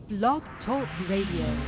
Blog Talk Radio.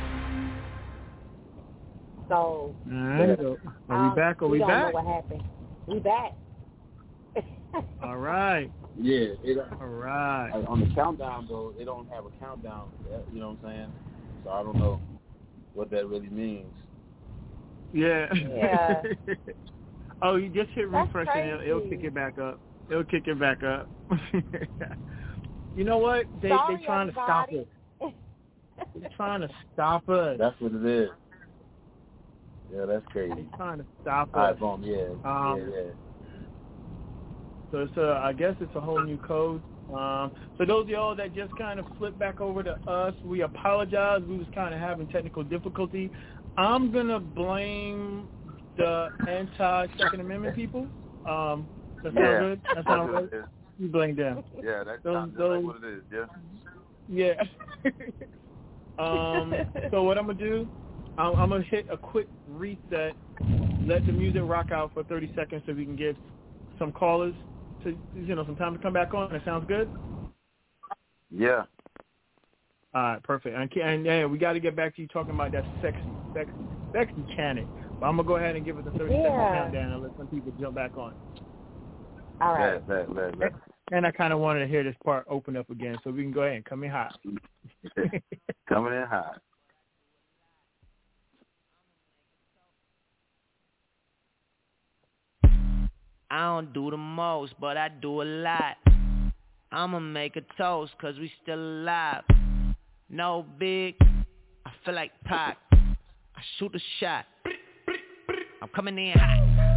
So, are we back? We don't know what happened. We back. All right. Yeah. All right. On the countdown, though, they don't have a countdown. You know what I'm saying? So I don't know what that really means. Yeah. Yeah. Oh, you just hit refresh and it'll crazy. kick it back up. It'll kick it back up. You know what? They're trying to stop us. They're trying to stop us. That's what it is. Yeah, that's crazy. They're trying to stop All us. right, boom. Yeah. So it's I guess it's a whole new code. So those of y'all that just kind of flipped back over to us, we apologize. We was kind of having technical difficulty. I'm gonna blame the anti-Second Amendment people. That sounds good. That sounds right. You blame them. Yeah, that sounds just like what it is. Yeah. Yeah. So what I'm gonna do? I'm gonna hit a quick reset. Let the music rock out for 30 seconds so we can give some callers to some time to come back on. That sounds good. Yeah. All right, perfect. And we got to get back to you talking about that sexy Canik. But I'm gonna go ahead and give it the 30 second countdown and let some people jump back on. All right. And I kind of wanted to hear this part open up again, so we can go ahead and come in hot. Coming in hot. I don't do the most, but I do a lot. I'ma make a toast, cause we still alive. No big, I feel like Pac. I shoot a shot. I'm coming in hot.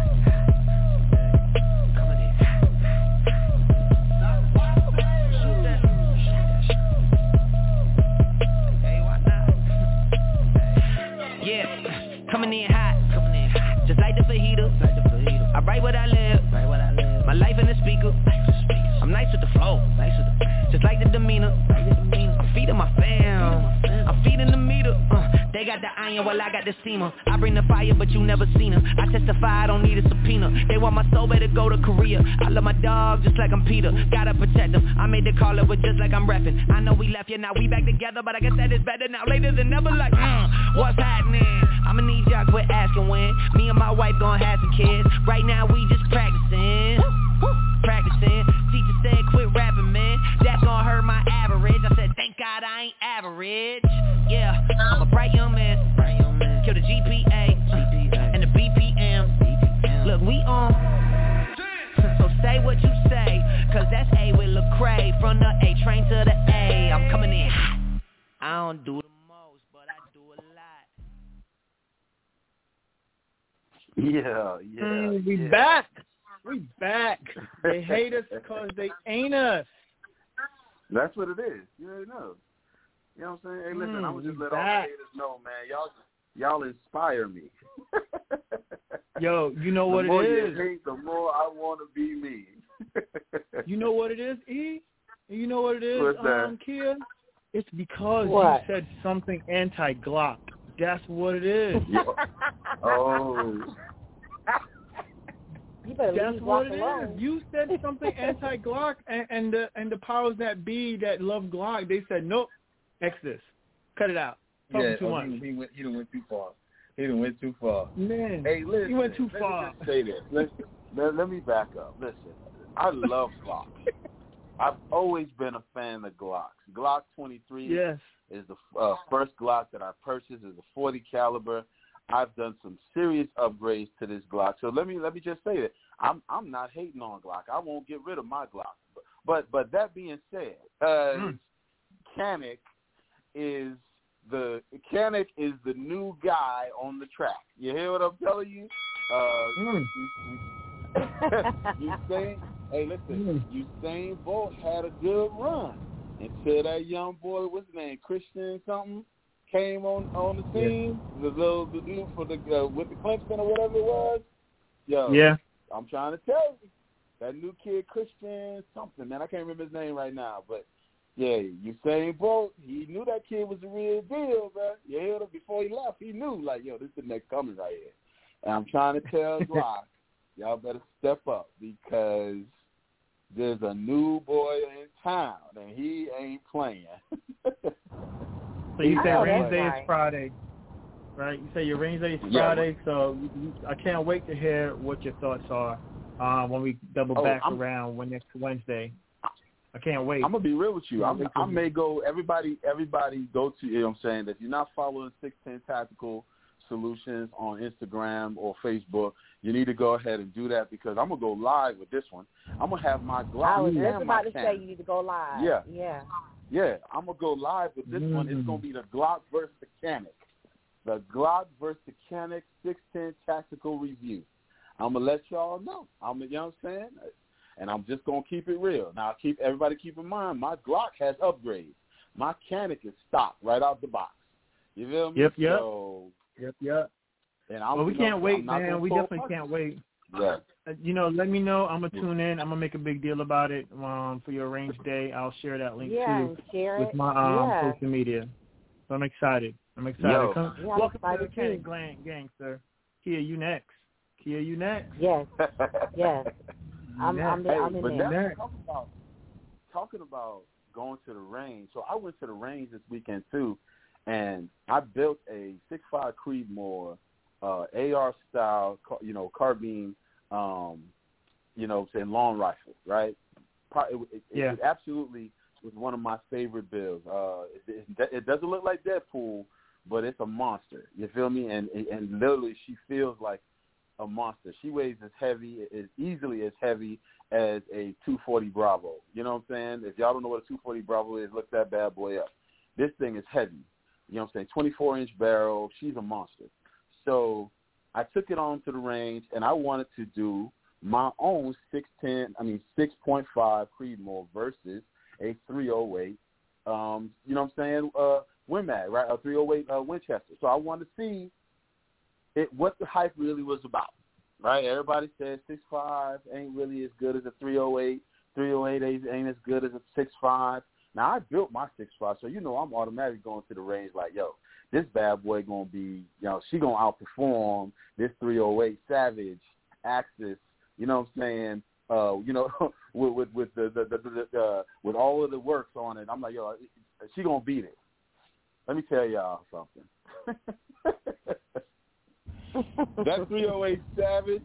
Coming in hot, just like the fajita. I write what I live, my life in the speaker. I'm nice with the flow, just like the demeanor. I'm feeding my fam, I'm feeding the meter. They got the iron while I got the steamer. I bring the fire, but you never seen her. I testify, I don't need a subpoena. They want my soul, better go to Korea. I love my dog just like I'm Peter. Gotta protect him. I made the call, it was just like I'm repping. I know we left, yeah, now we back together, but I guess that is better now. Later than never, like, what's happening? I'ma need y'all quit asking when. Me and my wife gon' have some kids. Right now we just practicing. Teacher said quit rapping, man. That's gon' hurt my average. I said thank God I ain't average. Yeah, I'm a bright young man. Kill the GPA and the BPM. Look, we on. So say what you say, cause that's A with Lecrae. From the A train to the A. I'm coming in hot. I don't do the most, but I do a lot. Yeah. We back. We back. They hate us because they ain't us. That's what it is. You already know. You know what I'm saying? Hey, listen, I'm going to just let all the haters know, man. Y'all inspire me. Yo, you know what it is? The more you hate, the more I want to be me. You know what it is, E? You know what it is, What's that? Kia? It's because What? you said something anti-Glock. That's what it is. Oh. You better That's leave what Glock it alone. is. You said something anti-Glock, and the powers that be that love Glock, they said, nope, X this. Cut it out. Talking too much. He done went too far. He done went too far. Man, Hey, listen. he went too let far. me just say this. Let me back up. Listen, I love Glocks. I've always been a fan of Glocks. Glock 23 Yes. is the first Glock that I purchased. Is a 40 caliber. I've done some serious upgrades to this Glock. So let me just say that I'm not hating on Glock. I won't get rid of my Glock. But that being said, Canik is the new guy on the track. You hear what I'm telling you? Usain Bolt had a good run until that young boy, what's his name, Christian something, came on the scene. The dude for with the Clemson or whatever it was. Yeah. I'm trying to tell you, that new kid Christian something, man. I can't remember his name right now, but yeah, Usain Bolt, he knew that kid was the real deal, man. You heard him before he left. He knew, like, yo, this is the next coming right here. And I'm trying to tell Glock, y'all better step up because there's a new boy in town and he ain't playing. So you said Oh, range that's day right. is Friday, right? You say your range day is Yeah. Friday, so I can't wait to hear what your thoughts are when we double back around next Wednesday. I can't wait. I'm gonna be real with you. Can't wait I to may go. Everybody go to. You know what I'm saying? If you're not following 610 Tactical Solutions on Instagram or Facebook, you need to go ahead and do that because I'm gonna go live with this one. I'm gonna have my Glock. I was and just my about to say cannon. you need to go live. Yeah. Yeah. I'm gonna go live with this one. It's gonna be the Glock versus the Canik. The Glock versus the Canik 610 Tactical Review. I'm gonna let y'all know. You know what I'm saying? And I'm just gonna keep it real. Now, everybody keep in mind, my Glock has upgrades. My Canik is stock right out the box. You feel me? Yep. So, Yep. And Well, we can't wait, man. We definitely can't wait. Yeah. Let me know. I'm gonna tune in. I'm gonna make a big deal about it for your range day. I'll share that link too share with it. my social media. So I'm excited. Yo. Welcome to the Canik gang, sir. Kia, you next. Yes. Yes. I'm in there. Talking about going to the range. So I went to the range this weekend too, and I built a 6.5 Creedmoor AR style, carbine, saying long rifle, right? It absolutely was one of my favorite builds. It doesn't look like Deadpool, but it's a monster. You feel me? And literally, she feels like a monster. She weighs as easily as heavy as a 240 Bravo. You know what I'm saying? If y'all don't know what a 240 Bravo is, look that bad boy up. This thing is heavy. You know what I'm saying? 24-inch barrel. She's a monster. So I took it on to the range, and I wanted to do my own 6.5 Creedmoor versus a 308. You know what I'm saying? WinMag, right? A 308 Winchester. So I wanted to see what the hype really was about, right? Everybody says 6.5 ain't really as good as a 308. 308 ain't as good as a 6.5. Now, I built my 6.5, so I'm automatically going to the range like, yo, this bad boy going to be, she going to outperform this 308 Savage, Axis, you know what I'm saying, with the with all of the works on it. I'm like, yo, she going to beat it. Let me tell y'all something. That 308 Savage,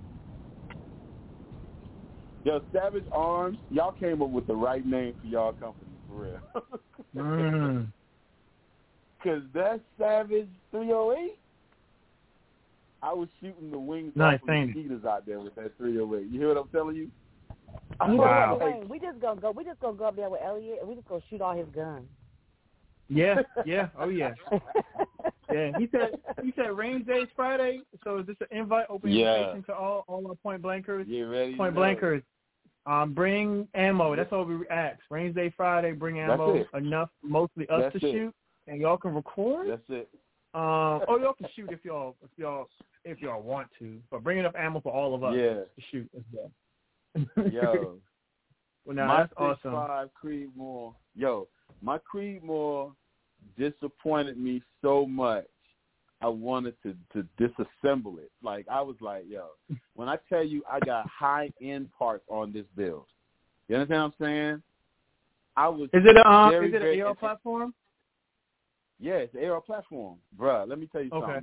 Savage Arms, y'all came up with the right name for y'all company, for real. Because that Savage 308, I was shooting the wings off of the mosquitoes out there with that 308. You hear what I'm telling you? Wow. Wayne, we just gonna go up there with Elliot, and we just gonna shoot all his guns. Yeah. Oh yeah. Yeah. He said range day is Friday. So is this an open invitation to all our point blankers? Yeah, ready? Point blankers. Bring ammo. That's all we ask. Range day Friday. Bring ammo. Enough, mostly us to shoot, and y'all can record. That's it. Y'all can shoot if y'all want to, but bring enough ammo for all of us to shoot as well. Yo. Well, now my that's awesome. 6.5 Creedmoor. Yo, my Creedmoor disappointed me so much. I wanted to disassemble it. Like, I was like, yo, when I tell you I got high-end parts on this build, you understand what I'm saying? Is it an AR platform? Yeah, it's an AR platform. Bruh, let me tell you something.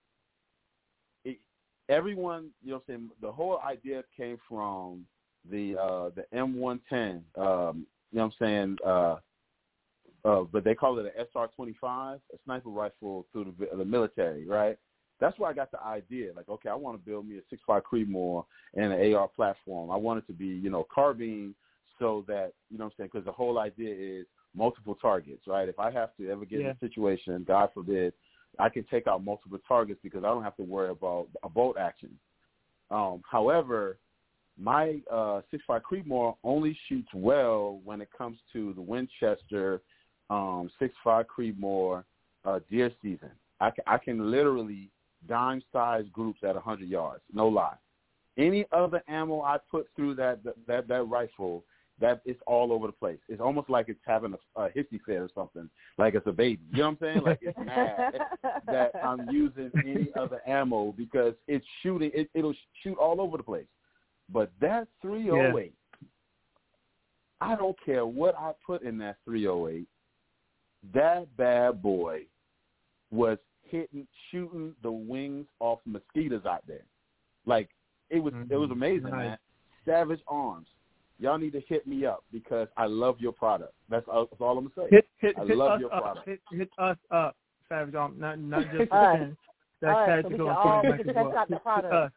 Everyone, you know what I'm saying, the whole idea came from the M110, you know what I'm saying, but they call it an SR-25, a sniper rifle through the military, right? That's where I got the idea. Like, okay, I want to build me a 6.5 Creedmoor and an AR platform. I want it to be, carbine so that, you know what I'm saying, because the whole idea is multiple targets, right? If I have to ever get in a situation, God forbid, I can take out multiple targets because I don't have to worry about a bolt action. However, my 6.5 Creedmoor only shoots well when it comes to the Winchester 6.5 Creedmoor deer season. I can literally dime size groups at 100 yards, no lie. Any other ammo I put through that rifle, that it's all over the place. It's almost like it's having a hissy fit or something, like it's a baby. You know what I'm saying? Like, it's mad that I'm using any other ammo because it's shooting. It'll shoot all over the place. But that 308, I don't care what I put in that 308. that bad boy was shooting the wings off mosquitoes out there. Like, it was amazing, man. Savage Arms. Y'all need to hit me up because I love your product. That's all I'm going to say. I love your product. Hit us up, Savage Arms, not just us. That's so we can test out the product.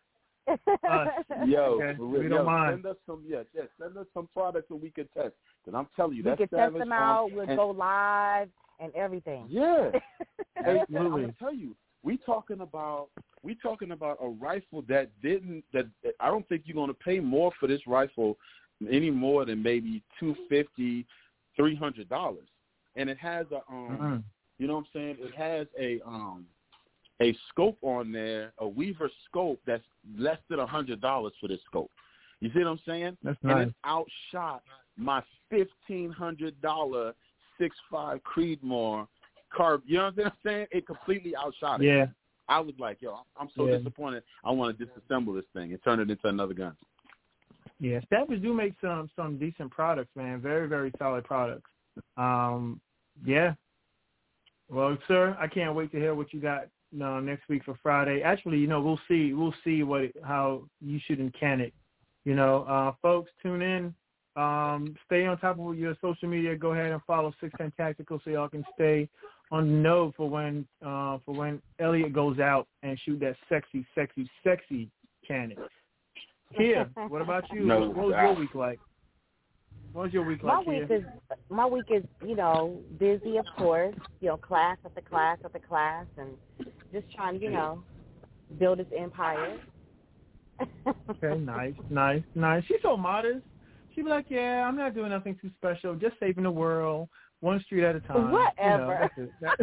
Yo, okay. we don't mind. Send us some products that we can test. And I'm telling you, that's we can Savage test them out. Arms. We'll go live and everything. Yeah. Absolutely. I'm gonna tell you, we talking about a rifle that I don't think you're gonna pay more for this rifle any more than maybe $250, $300, and it has a you know what I'm saying? It has a scope on there, a Weaver scope that's less than $100 for this scope. You see what I'm saying? That's nice. And it outshot my $1,500 6.5 Creedmoor carb. You know what I'm saying? It completely outshot it. Yeah. I was like, yo, I'm so disappointed. I want to disassemble this thing and turn it into another gun. Yeah, Savage do make some decent products, man. Very, very solid products. Yeah. Well, sir, I can't wait to hear what you got next week for Friday. Actually, we'll see how you should and can it. Folks, tune in. Stay on top of your social media. Go ahead and follow 610 Tactical so y'all can stay on the know for when Elliot goes out and shoot that sexy, sexy, sexy cannon. Kia, what about you? What was your week like? What was your week like, Kia? My week is, busy, of course. Class after class after class, and just trying to, build this empire. Okay, nice. She's so modest. She'd be like, yeah, I'm not doing nothing too special, just saving the world, one street at a time. Whatever.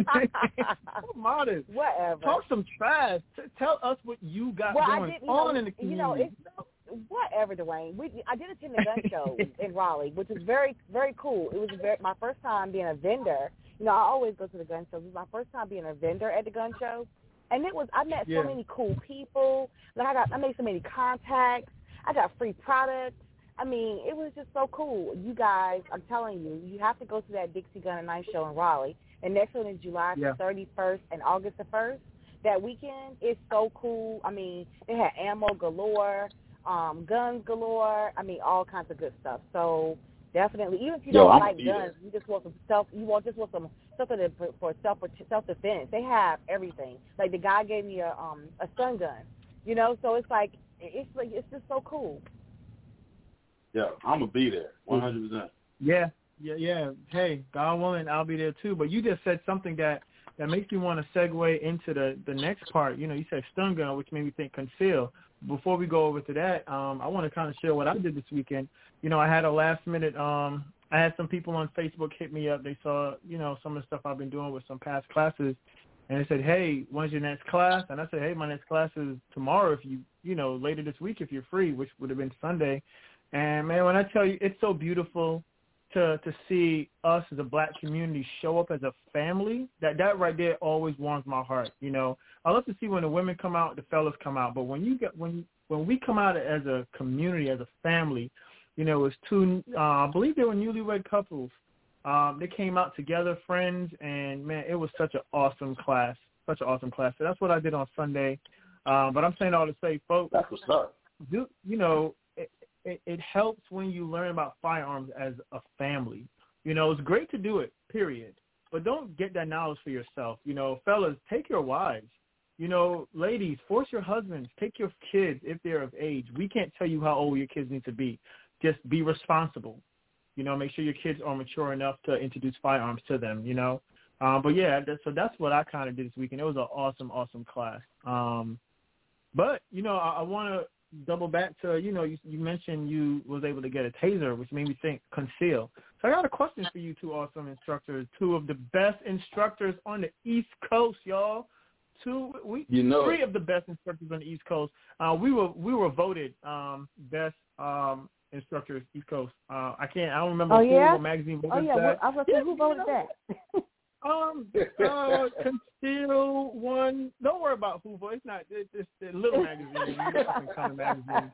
So modest. Whatever. Talk some trash. Tell us what you got going on in the community. Whatever, Dwayne. I did attend a gun show in Raleigh, which was very, very cool. It was my first time being a vendor. I always go to the gun shows. It was my first time being a vendor at the gun show. And I met so many cool people. Like I made so many contacts. I got free products. I mean, it was just so cool. You guys, I'm telling you, you have to go to that Dixie Gun and Knife Show in Raleigh. And next one is July 31st and August the 1st. That weekend is so cool. I mean, they had ammo galore, guns galore. I mean, all kinds of good stuff. So definitely, even if you don't like guns, you just want some stuff. You just want some stuff for self-defense. They have everything. Like the guy gave me a stun gun. So it's just so cool. Yeah, I'm going to be there, 100%. Yeah. Hey, God willing, I'll be there too. But you just said something that makes me want to segue into the next part. You said stun gun, which made me think conceal. Before we go over to that, I want to kind of share what I did this weekend. I had a last minute, I had some people on Facebook hit me up. They saw, some of the stuff I've been doing with some past classes. And they said, hey, when's your next class? And I said, hey, my next class is tomorrow if you later this week if you're free, which would have been Sunday. And, man, when I tell you, it's so beautiful to see us as a black community show up as a family. That right there always warms my heart. I love to see when the women come out, the fellas come out. But when we come out as a community, as a family, it's two, I believe they were newlywed couples. They came out together, friends, and, man, it was such an awesome class. So that's what I did on Sunday. But I'm saying all to say, folks, that's what's up. It helps when you learn about firearms as a family. It's great to do it, period. But don't get that knowledge for yourself. Fellas, take your wives. Ladies, force your husbands. Take your kids if they're of age. We can't tell you how old your kids need to be. Just be responsible. Make sure your kids are mature enough to introduce firearms to them, But, yeah, so that's what I kind of did this weekend. It was an awesome, awesome class. But, I want to double back to, you mentioned you was able to get a taser, which made me think conceal. So I got a question for you two awesome instructors, two of the best instructors on the East Coast, y'all. Three of the best instructors on the East Coast. We were voted best instructors East Coast. I don't remember what magazine voted that. I was going to say, who voted that? Conceal one. Don't worry about who voted. It's the little magazine. Kind of magazine.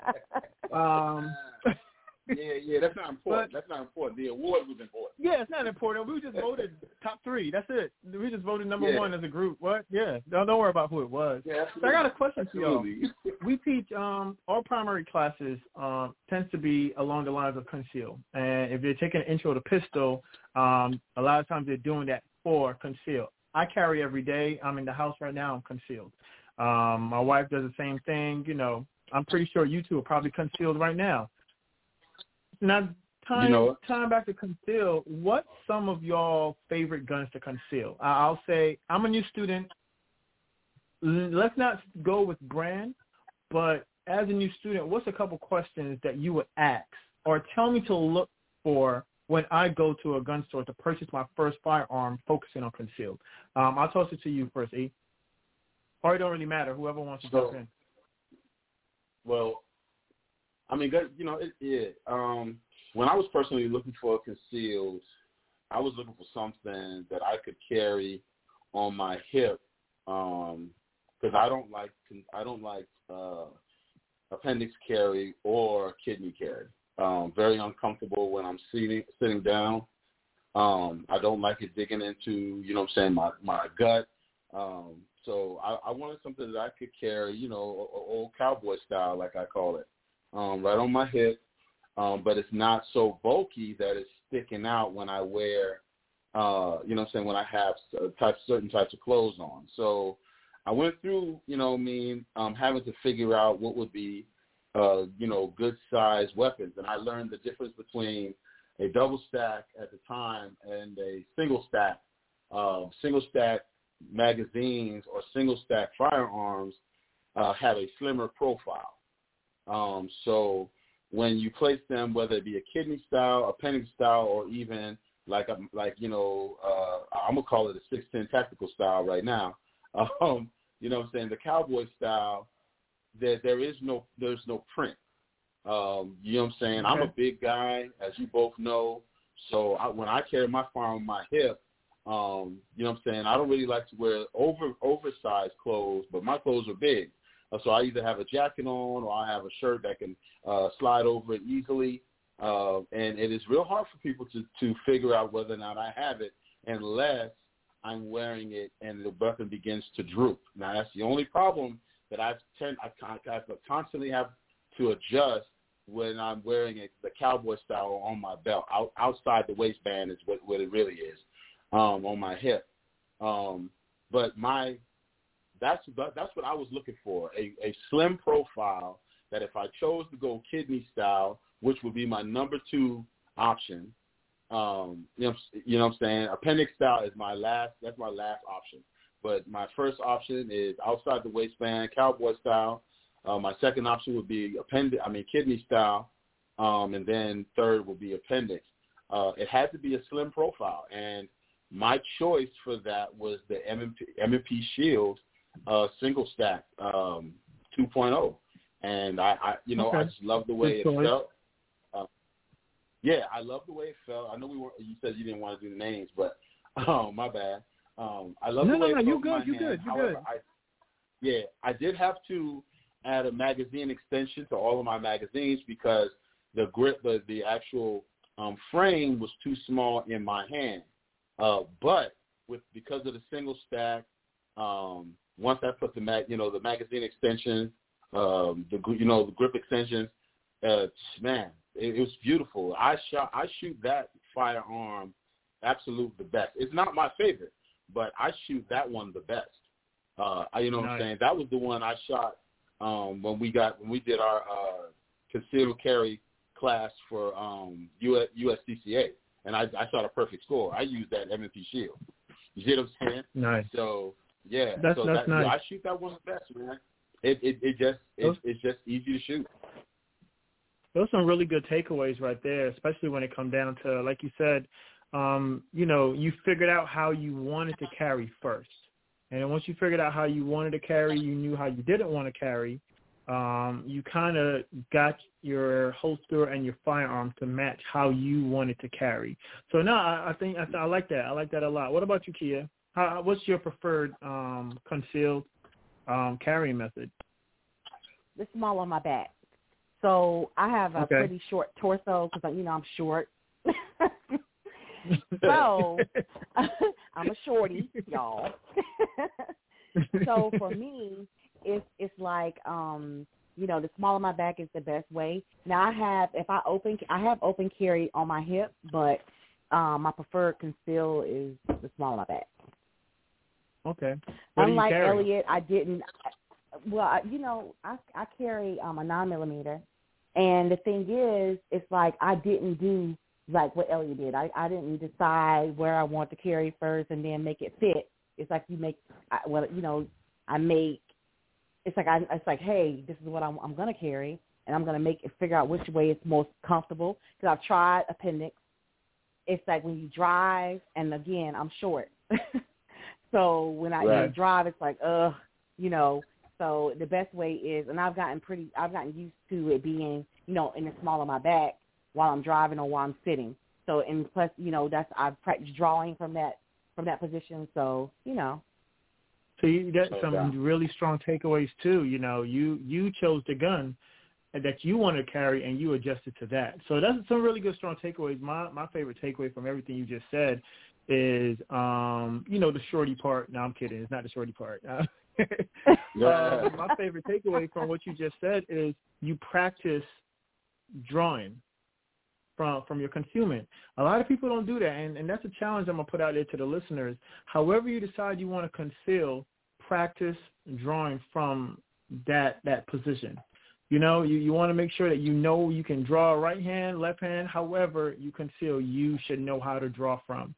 Yeah, that's not important. That's not important. The award was important. Yeah, it's not important. We just voted top 3. 3. That's it. We just voted number 1 as a group. What? Yeah. Don't worry about who it was. Yeah, so I got a question for y'all. Absolutely. We teach our primary classes tends to be along the lines of conceal. And if they're taking an intro to pistol, a lot of times they're doing that for conceal. I carry every day. I'm in the house right now. I'm concealed. My wife does the same thing. You know, I'm pretty sure you two are probably concealed right now. Now, time back to conceal, what's some of y'all favorite guns to conceal? I'll say I'm a new student. Let's not go with brand, but as a new student, what's a couple questions that you would ask or tell me to look for when I go to a gun store to purchase my first firearm focusing on concealed? I'll toss it to you first, E. Or it don't really matter, whoever wants to jump in. Well, I mean, you know, when I was personally looking for concealed, I was looking for something that I could carry on my hip, because I don't like appendix carry or kidney carry. Very uncomfortable when I'm sitting down. I don't like it digging into, you know what I'm saying, my gut. So I wanted something that I could carry, you know, old cowboy style, like I call it, right on my hip. But it's not so bulky that it's sticking out when I wear, you know what I'm saying, when I have certain types of clothes on. So I went through, you know what I mean, having to figure out what would be, you know, good size weapons. And I learned the difference between a double stack at the time and a single stack. Single stack magazines or single stack firearms have a slimmer profile. So when you place them, whether it be a kidney style, appendix style, or even you know, I'm gonna call it a 610 tactical style right now. You know what I'm saying? The cowboy style, there's no print. You know what I'm saying? Okay. I'm a big guy, as you both know. So when I carry my firearm on my hip, you know what I'm saying, I don't really like to wear oversized clothes, but my clothes are big. So I either have a jacket on or I have a shirt that can slide over it easily. And it is real hard for people to figure out whether or not I have it unless I'm wearing it and the weapon begins to droop. Now, that's the only problem that I constantly have to adjust when I'm wearing the cowboy style on my belt. Outside the waistband is what it really is, on my hip. But that's what I was looking for, a slim profile that if I chose to go kidney style, which would be my number 2 option, you know what I'm saying, appendix style is my last option. But my first option is outside the waistband, cowboy style. My second option would be kidney style, and then third would be appendix. It had to be a slim profile, and my choice for that was the M&P Shield single stack 2.0, and I just love the way it felt. I love the way it felt. I know you said you didn't want to do the names, but my bad. I love the way it felt. You good. I did have to add a magazine extension to all of my magazines because the grip, the actual frame was too small in my hand. But because of the single stack, once I put the magazine extension, the grip extension, man, it was beautiful. I shoot that firearm absolute the best. It's not my favorite, but I shoot that one the best. You know what I'm saying? That was the one I shot when we did our concealed carry class for USCCA, and I shot a perfect score. I used that M&P Shield. You see what I'm saying? Nice. So yeah, that's nice. I shoot that one the best, man. It's just easy to shoot. Those are some really good takeaways right there, especially when it comes down to, like you said, you figured out how you wanted to carry first. And once you figured out how you wanted to carry, you knew how you didn't want to carry, you kind of got your holster and your firearm to match how you wanted to carry. So, no, I think I like that. I like that a lot. What about you, Kia? What's your preferred concealed carrying method? The small on my back. So I have a pretty short torso because, I'm short. So I'm a shorty, y'all. So for me, it's like the smaller my back is the best way. Now I have open carry on my hip, but my preferred conceal is the smaller my back. Okay. Unlike Elliot, I didn't. I carry a 9mm, and the thing is, it's like I didn't do like what Elliot did. I didn't decide where I want to carry first and then make it fit. It's like you make, I make. It's like, hey, this is what I'm going to carry, and I'm going to figure out which way is most comfortable. Because I've tried appendix. It's like when you drive, and again, I'm short. So when I drive, it's like, So the best way is, and I've gotten used to it being, in the small of my back while I'm driving or while I'm sitting. So, and plus, I've practiced drawing from that position. So, So you got some really strong takeaways too. You chose the gun that you want to carry and you adjusted to that. So that's some really good strong takeaways. My favorite takeaway from everything you just said is the shorty part. No, I'm kidding. It's not the shorty part. My favorite takeaway from what you just said is you practice drawing from your concealment. A lot of people don't do that, and that's a challenge I'm going to put out there to the listeners. However you decide you want to conceal, practice drawing from that position. You want to make sure that you can draw right hand, left hand, however you conceal, you should know how to draw from.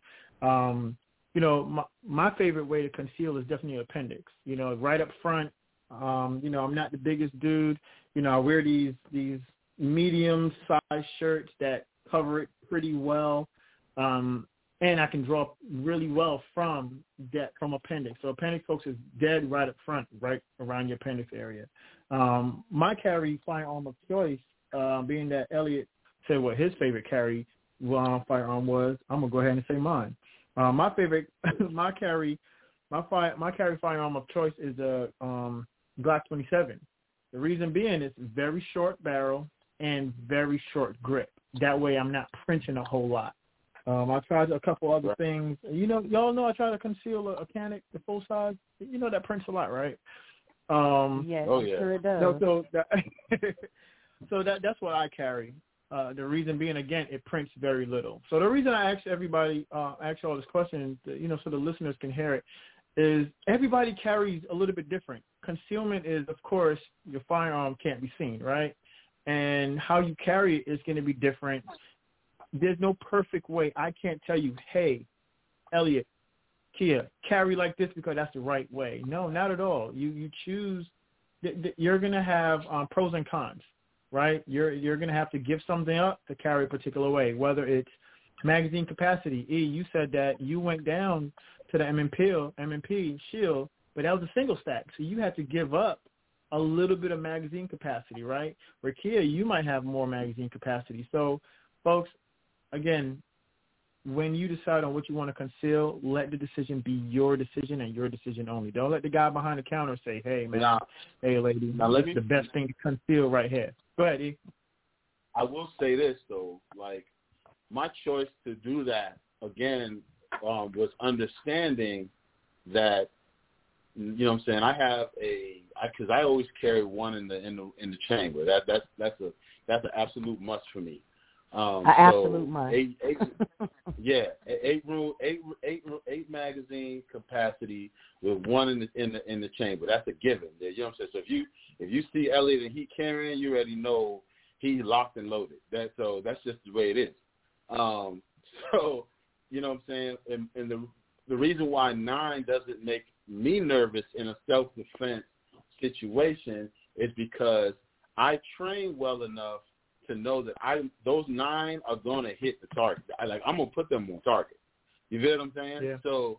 My favorite way to conceal is definitely appendix. Right up front. I'm not the biggest dude. I wear these medium-sized shirts that cover it pretty well, and I can draw really well from appendix. So appendix, folks, is dead right up front, right around your appendix area. My carry firearm of choice, being that Elliot said what his favorite carry firearm was, I'm gonna go ahead and say mine. My carry firearm of choice is a Glock 27. The reason being it's very short barrel and very short grip. That way I'm not Frenching a whole lot. I tried a couple other things. Y'all know I try to conceal a Canic, the full size. That prints a lot, right? Yes, sure it does. So that's what I carry. The reason being, again, it prints very little. So the reason I ask everybody, ask all this question, so the listeners can hear it, is everybody carries a little bit different. Concealment is, of course, your firearm can't be seen, right? And how you carry it is going to be different. There's no perfect way. I can't tell you, hey, Elliot, Kia, carry like this because that's the right way. No, not at all. You choose. You're going to have pros and cons, right? You're going to have to give something up to carry a particular way, whether it's magazine capacity. You said that you went down to the M&P Shield, but that was a single stack, so you had to give up a little bit of magazine capacity, right? Where Kia, you might have more magazine capacity. So, folks, again, when you decide on what you want to conceal, let the decision be your decision and your decision only. Don't let the guy behind the counter say, hey, man, hey, lady, that's the best thing to conceal right here. Go ahead, E. I will say this, though. Like, my choice to do that, again, was understanding that, you know what I'm saying, I have because I always carry one in the chamber. That's an absolute must for me. Absolute must. Eight magazine capacity with one in the chamber. That's a given. You know what I'm saying? So if you see Elliot and he carrying, you already know he's locked and loaded. That's just the way it is. So you know what I'm saying? And the reason why 9 doesn't make me nervous in a self-defense situation is because I train well enough to know that those 9 are going to hit the target. I'm going to put them on target. You get what I'm saying? Yeah. So,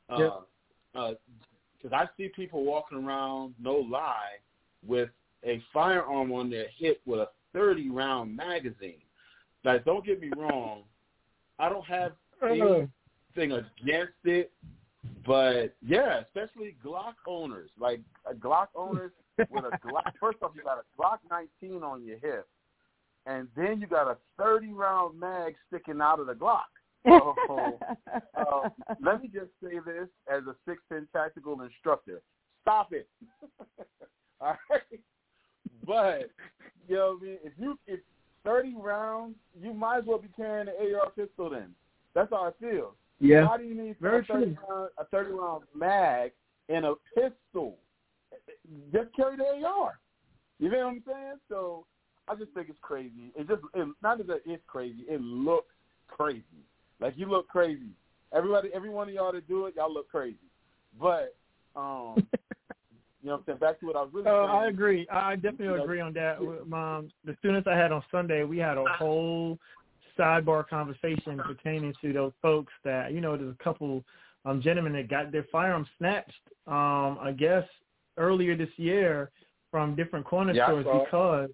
because I see people walking around, no lie, with a firearm on their hip with a 30-round magazine. Like, don't get me wrong. I don't have anything against it, but, yeah, especially Glock owners. Like, Glock owners with a Glock. First off, you got a Glock 19 on your hip. And then you got a 30-round mag sticking out of the Glock. Let me just say this as a 6'10" tactical instructor. Stop it. All right? But, you know what I mean? If 30 rounds, you might as well be carrying an AR pistol then. That's how I feel. Yeah. Why do you need a 30-round mag and a pistol? Just carry the AR. You know what I'm saying? So I just think it's crazy. Not that it's crazy, it looks crazy. Like, you look crazy. Every one of y'all that do it, y'all look crazy. But, you know what I'm saying? Back to what I was really saying. I agree. I definitely agree on that. The students I had on Sunday, we had a whole sidebar conversation pertaining to those folks that, there's a couple gentlemen that got their firearms snatched, I guess, earlier this year from different corner stores because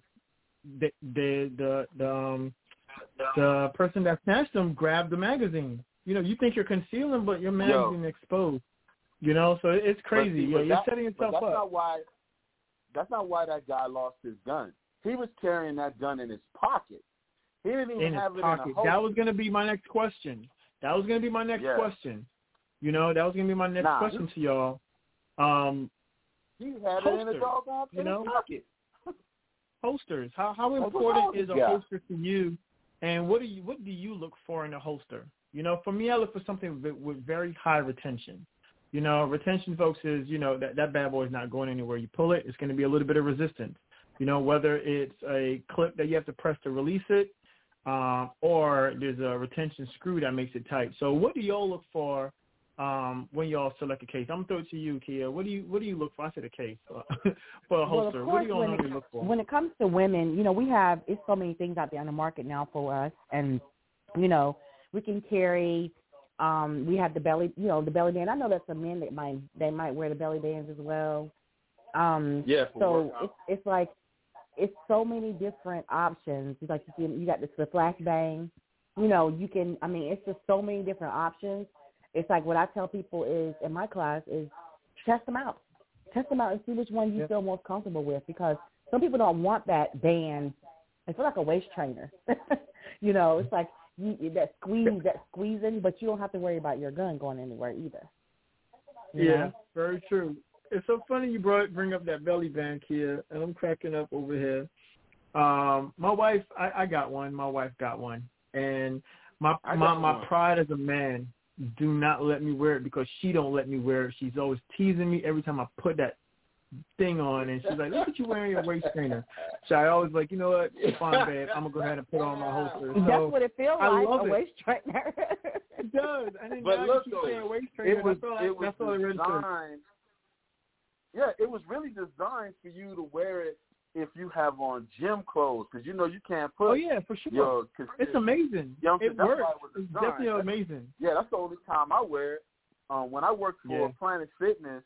the person that snatched them grabbed the magazine. You think you're concealing, but your magazine exposed. So it's crazy. You're setting yourself up. That's not why that guy lost his gun. He was carrying that gun in his pocket. He didn't even have it in a holster. That was going to be my next question. That was going to be my next question. That was going to be my next question to y'all. He had it in a doggone pocket. Holsters. How important is a holster to you? And what do you look for in a holster? For me, I look for something with very high retention. Retention, folks, is, that bad boy is not going anywhere. You pull it, it's going to be a little bit of resistance. Whether it's a clip that you have to press to release it, or there's a retention screw that makes it tight. So what do y'all look for when y'all select a case? I'm going to throw it to you, Kia. What do you look for? I said a case for a holster. What do y'all normally look for? When it comes to women, it's so many things out there on the market now for us. And, we can carry, we have the belly, the belly band. I know there's some men that might wear the belly bands as well. So it's like, it's so many different options. Like you got the flashbang, it's just so many different options. It's like what I tell people is in my class is test them out and see which one you feel most comfortable with, because some people don't want that band. It's like a waist trainer. It's like that squeezing, but you don't have to worry about your gun going anywhere either. You know? Very true. It's so funny you bring up that belly band, Kia, and I'm cracking up over here. My wife, I got one. My wife got one, and my pride as a man do not let me wear it because she don't let me wear it. She's always teasing me every time I put that thing on, and she's like, "Look at you wearing your waist trainer." So I always like, you know what? It's fine, babe. I'm gonna go ahead and put on my holster. So that's what it feels like, a waist trainer. It does. And then but look, waist trainer. That's all it designed. Yeah, it was really designed for you to wear it if you have on gym clothes, because you can't put. Oh yeah, for sure. It's amazing. It works. It's definitely amazing. Yeah, that's the only time I wear it. When I worked for Planet Fitness,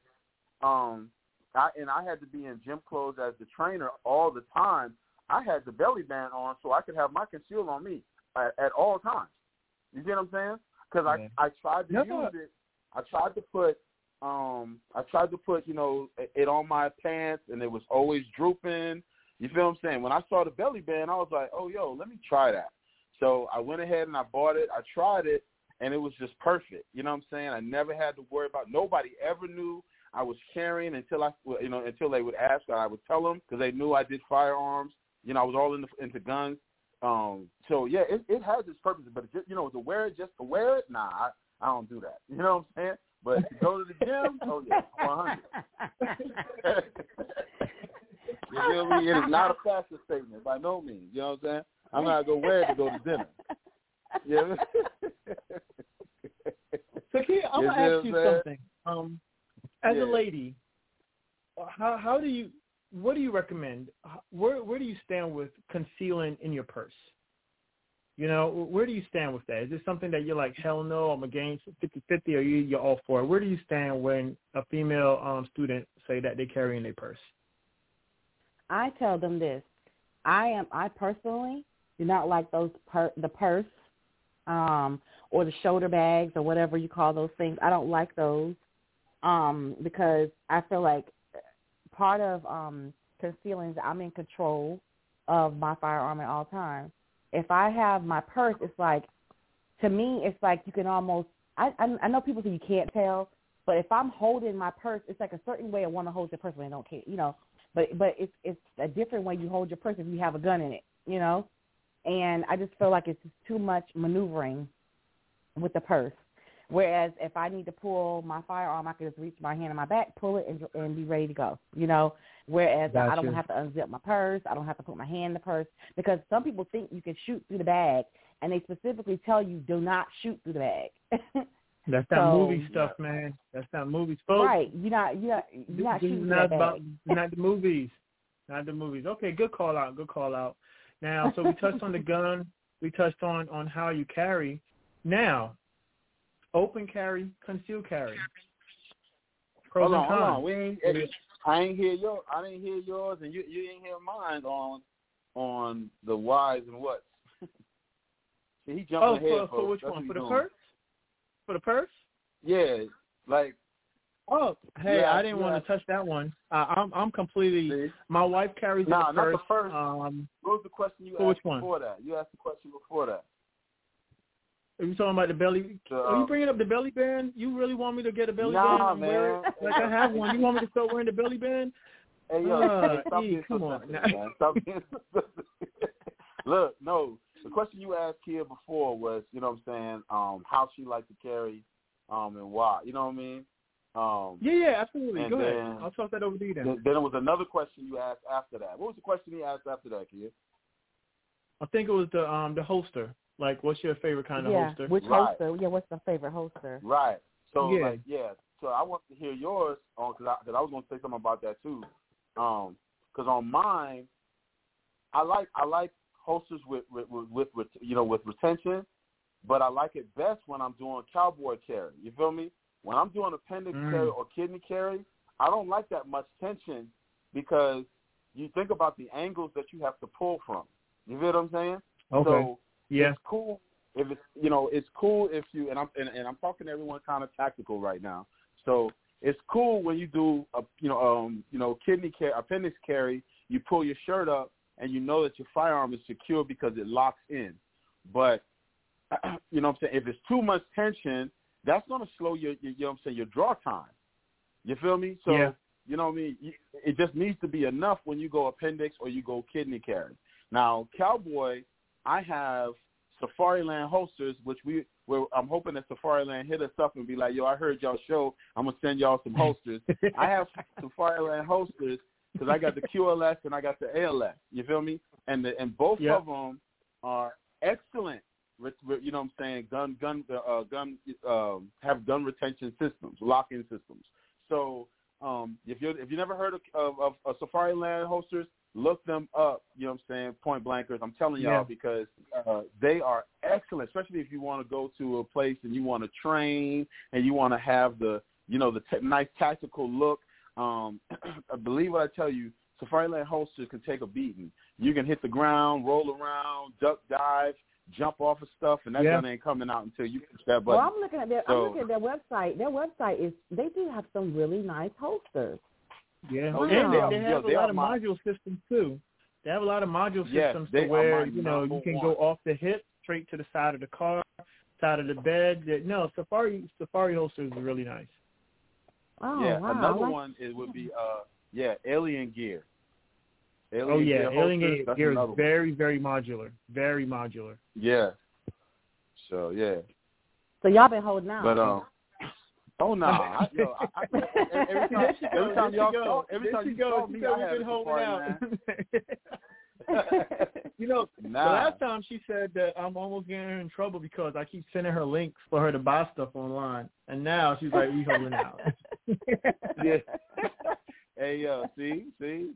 I had to be in gym clothes as the trainer all the time. I had the belly band on so I could have my conceal on me at all times. You get what I'm saying? Because I tried to use it. I tried to put it on my pants, and it was always drooping. You feel what I'm saying? When I saw the belly band, I was like, oh, let me try that. So I went ahead and I bought it. I tried it, and it was just perfect. You know what I'm saying? I never had to worry about. Nobody ever knew I was carrying until they would ask. I would tell them because they knew I did firearms. I was all into guns. So yeah, it has its purpose, but just, to wear it just to wear it, nah, I don't do that. You know what I'm saying? But to go to the gym, 100. You feel me? It is not a fashion statement by no means. You know what I'm saying? I'm not gonna wear it to go to dinner. Yeah. So Kia, I'm gonna ask you something. As a lady, what do you recommend? Where do you stand with concealing in your purse? Where do you stand with that? Is this something that you're like, hell no, I'm against 50-50, or you're all for it? Where do you stand when a female student say that they carry in their purse? I tell them this. I personally do not like the purse or the shoulder bags or whatever you call those things. I don't like those because I feel like part of concealing is I'm in control of my firearm at all times. If I have my purse, it's like to me, it's like you can almost. I know people say you can't tell, but if I'm holding my purse, it's like a certain way I want to hold your purse when I don't care, you know. But it's a different way you hold your purse if you have a gun in it, you know. And I just feel like it's just too much maneuvering with the purse. Whereas if I need to pull my firearm, I can just reach my hand in my back, pull it, and be ready to go, you know. Whereas I don't have to unzip my purse. I don't have to put my hand in the purse, because some people think you can shoot through the bag, and they specifically tell you do not shoot through the bag. That's that movie stuff, man. That's that movie stuff. Right. You're not shooting through that bag. Not the movies. Not the movies. Okay, good call out. Good call out. Now, so we touched on the gun. We touched on how you carry. Now, open carry, concealed carry. Pros hold and cons. on. I didn't hear yours, and you didn't hear mine on the whys and whats. He jumping ahead for which one? For the purse? For the purse? Yeah, like. Oh, hey, yeah, I didn't want to touch that one. I'm completely. See? My wife carries the purse. Not the first. What was the question you asked before that? You asked the question before that. Are you talking about the belly? Are you bringing up the belly band? You really want me to get a belly band? Nah, man. Like I have one. You want me to start wearing the belly band? Hey, yo, stop E, being come so on. sensitive, man. Stop being so Look, no. The question you asked here before was, you know what I'm saying, how she liked to carry, and why. You know what I mean? Yeah, absolutely. Go ahead. Then, I'll talk that over to you then. Then there was another question you asked after that. What was the question he asked after that, Kia? I think it was the holster. Like, what's your favorite kind of holster? Which holster? Yeah, what's the favorite holster? Right. So, yeah. So I want to hear yours because I was going to say something about that too. Because on mine, I like holsters with retention, but I like it best when I'm doing cowboy carry. You feel me? When I'm doing appendix carry or kidney carry, I don't like that much tension because you think about the angles that you have to pull from. You feel what I'm saying? Okay. So yeah. It's cool if it's cool if you and I'm talking to everyone kind of tactical right now. So it's cool when you do kidney carry, appendix carry, you pull your shirt up and you know that your firearm is secure because it locks in. But you know what I'm saying, if it's too much tension, that's going to slow your draw time. You feel me? So you know what I mean? It just needs to be enough when you go appendix or you go kidney carry. Now, cowboy, I have Safariland holsters, I'm hoping that Safariland hit us up and be like, yo, I heard y'all show. I'm going to send y'all some holsters. I have Safariland holsters because I got the QLS and I got the ALS. You feel me? And both of them are excellent. You know what I'm saying? Have gun retention systems, lock-in systems. So if you never heard of Safariland holsters, look them up, you know what I'm saying, point blankers. I'm telling y'all because they are excellent, especially if you want to go to a place and you want to train and you want to have the nice tactical look. I believe what I tell you, Safariland holsters can take a beating. You can hit the ground, roll around, duck, dive, jump off of stuff, and that gun ain't coming out until you push that button. Well, I'm looking at their website. Their website they do have some really nice holsters. Yeah, wow. And they have a lot of module systems too. They have a lot of module systems to where you can go off the hip straight to the side of the car, side of the bed. No, Safari holsters are really nice. Oh, yeah, wow. Another one would be Alien Gear. Alien Gear is very, very modular. Very modular. Yeah. So yeah. So y'all been holding out. But oh no! Every time you saw me, I had a Safari, man. The last time she said that I'm almost getting her in trouble because I keep sending her links for her to buy stuff online, and now she's like, "We holding out." Yeah. Hey, see.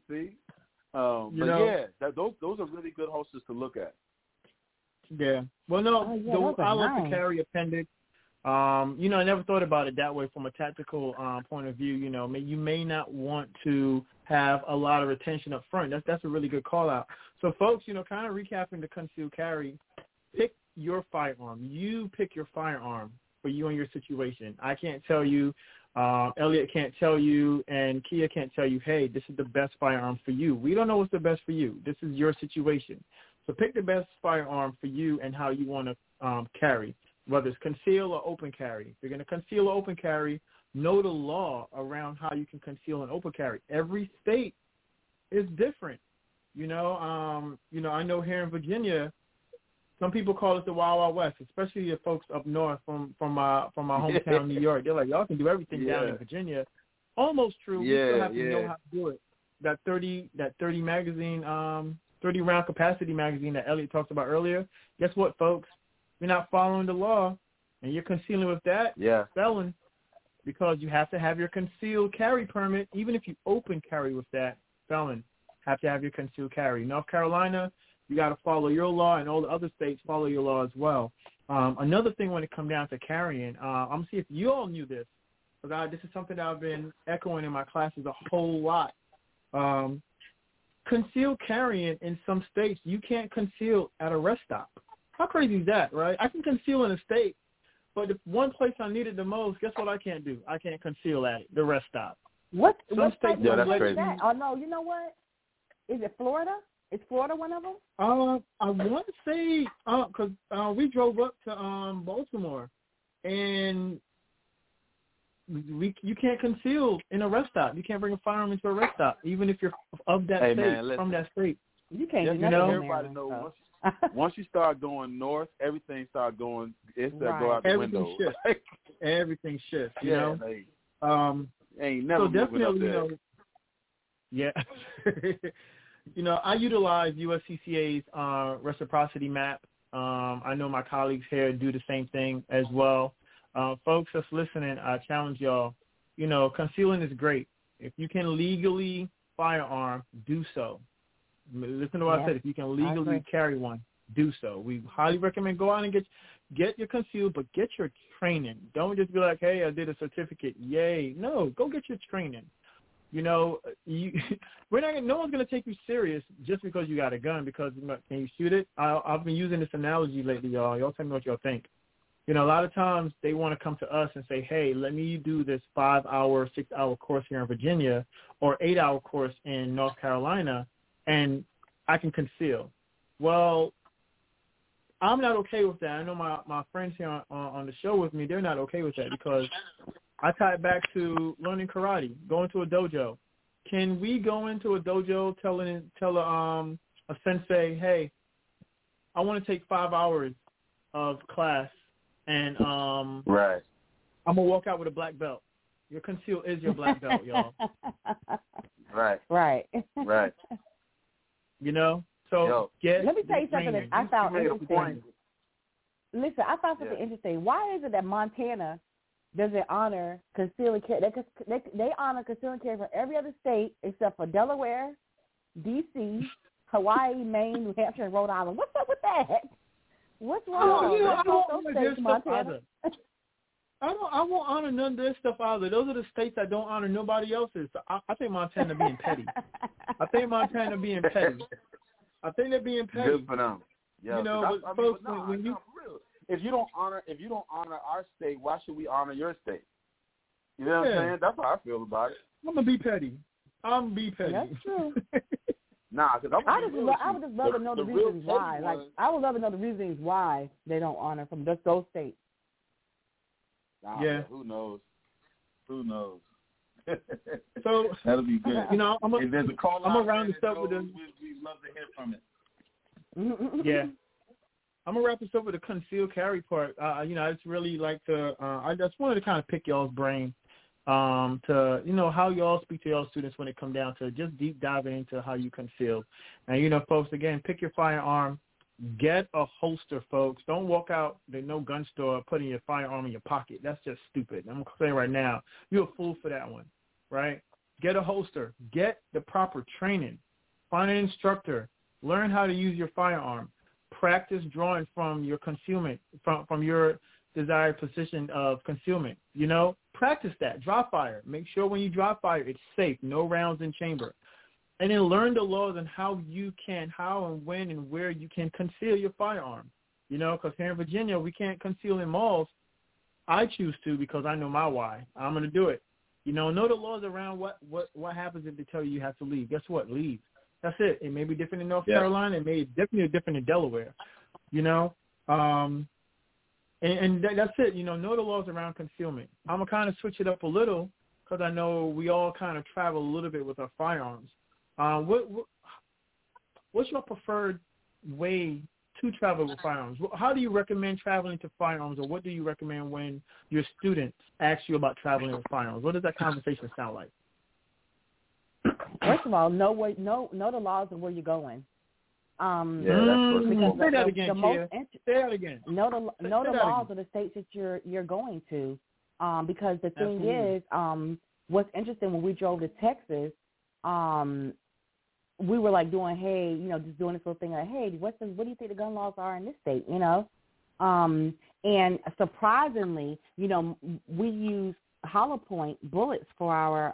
Those are really good holsters to look at. Yeah. Well, no, I love to carry appendix. I never thought about it that way from a tactical point of view. You may not want to have a lot of retention up front. That's a really good call out. So, folks, kind of recapping the concealed carry, pick your firearm. You pick your firearm for you and your situation. I can't tell you, Elliot can't tell you, and Kia can't tell you, hey, this is the best firearm for you. We don't know what's the best for you. This is your situation. So pick the best firearm for you and how you want to carry. whether it's conceal or open carry. If you're going to conceal or open carry, know the law around how you can conceal and open carry. Every state is different. I know here in Virginia, some people call it the Wild Wild West, especially the folks up north from my hometown, New York. They're like, y'all can do everything down in Virginia. Almost true. We still have to know how to do it. That 30 magazine, 30 round capacity magazine that Elliot talked about earlier. Guess what, folks? You're not following the law, and you're concealing with that. Felon, because you have to have your concealed carry permit. Even if you open carry with that, felon, have to have your concealed carry. North Carolina, you got to follow your law, and all the other states follow your law as well. Another thing when it comes down to carrying, I'm going to see if you all knew this, because this is something that I've been echoing in my classes a whole lot. Concealed carrying in some states, you can't conceal at a rest stop. How crazy is that, right? I can conceal in a state, but the one place I need it the most, guess what I can't do? I can't conceal at the rest stop. What states state that's crazy. that? Oh, no, you know what? Is it Florida? Is Florida one of them? I want to say, because we drove up to Baltimore, and you can't conceal in a rest stop. You can't bring a firearm into a rest stop, even if you're of that state, from that state. You can't do nothing. Everybody knows once you start going north, everything start going. It's right. Go out the window. Shifts. Everything shifts. You know. Ain't never so definitely, up there. I utilize USCCA's reciprocity map. I know my colleagues here do the same thing as well. Folks that's listening, I challenge y'all. Concealing is great. If you can legally firearm, do so. Listen to what I said. If you can legally carry one, do so. We highly recommend go out and get your concealed, but get your training. Don't just be like, hey, I did a certificate. Yay. No, go get your training. No one's going to take you serious just because you got a gun, because can you shoot it? I've been using this analogy lately, y'all. Y'all tell me what y'all think. A lot of times they want to come to us and say, hey, let me do this 5-hour, 6-hour course here in Virginia or 8-hour course in North Carolina, and I can conceal. Well, I'm not okay with that. I know my friends here on the show with me, they're not okay with that, because I tie it back to learning karate, going to a dojo. Can we go into a dojo, tell a sensei, hey, I want to take 5 hours of class, and right. I'm going to walk out with a black belt. Your conceal is your black belt, y'all. Right. So let me tell you something that I found interesting. Listen, I found something interesting. Why is it that Montana doesn't honor concealing carry? They honor concealing carry for every other state except for Delaware, D.C., Hawaii, Maine, New Hampshire, and Rhode Island. What's up with that? What's wrong? Montana. I won't honor none of their stuff either. Those are the states that don't honor nobody else's. So I think Montana being petty. I think they're being petty. Good for them. Yeah, but folks, when you if you don't honor our state, why should we honor your state? You know what I'm saying? That's how I feel about it. I'm gonna be petty. That's true. Nah, because I would just love to know the reasons why. I would love to know the reasons why they don't honor from just those states. Who knows? So that'll be good. If there's a call I'm around this up with we'd love to hear from it. Yeah. I'm gonna wrap this up with the concealed carry part. I just really like to. I just wanted to kind of pick y'all's brain, to how y'all speak to y'all students when it come down to just deep diving into how you conceal. And folks, again, pick your firearm. Get a holster, folks. Don't walk out the no gun store putting your firearm in your pocket. That's just stupid. I'm saying right now, you're a fool for that one, right? Get a holster. Get the proper training. Find an instructor. Learn how to use your firearm. Practice drawing from your concealment, from your desired position of concealment. Practice that. Dry fire. Make sure when you dry fire, it's safe. No rounds in chamber. And then learn the laws on how and when and where you can conceal your firearm. Because here in Virginia, we can't conceal in malls. I choose to because I know my why. I'm going to do it. Know the laws around what happens if they tell you have to leave. Guess what? Leave. That's it. It may be different in North Carolina. It may be definitely different in Delaware. And that's it. Know the laws around concealment. I'm going to kind of switch it up a little because I know we all kind of travel a little bit with our firearms. What's your preferred way to travel with firearms? How do you recommend traveling to firearms, or what do you recommend when your students ask you about traveling with firearms? What does that conversation sound like? First of all, know the laws of where you're going. Say that again, Kia. Say that again. Know the laws of the states that you're going to, because the thing is, what's interesting when we drove to Texas, we were like doing, just doing this little thing like, hey, what do you think the gun laws are in this state? And surprisingly, we use hollow point bullets for our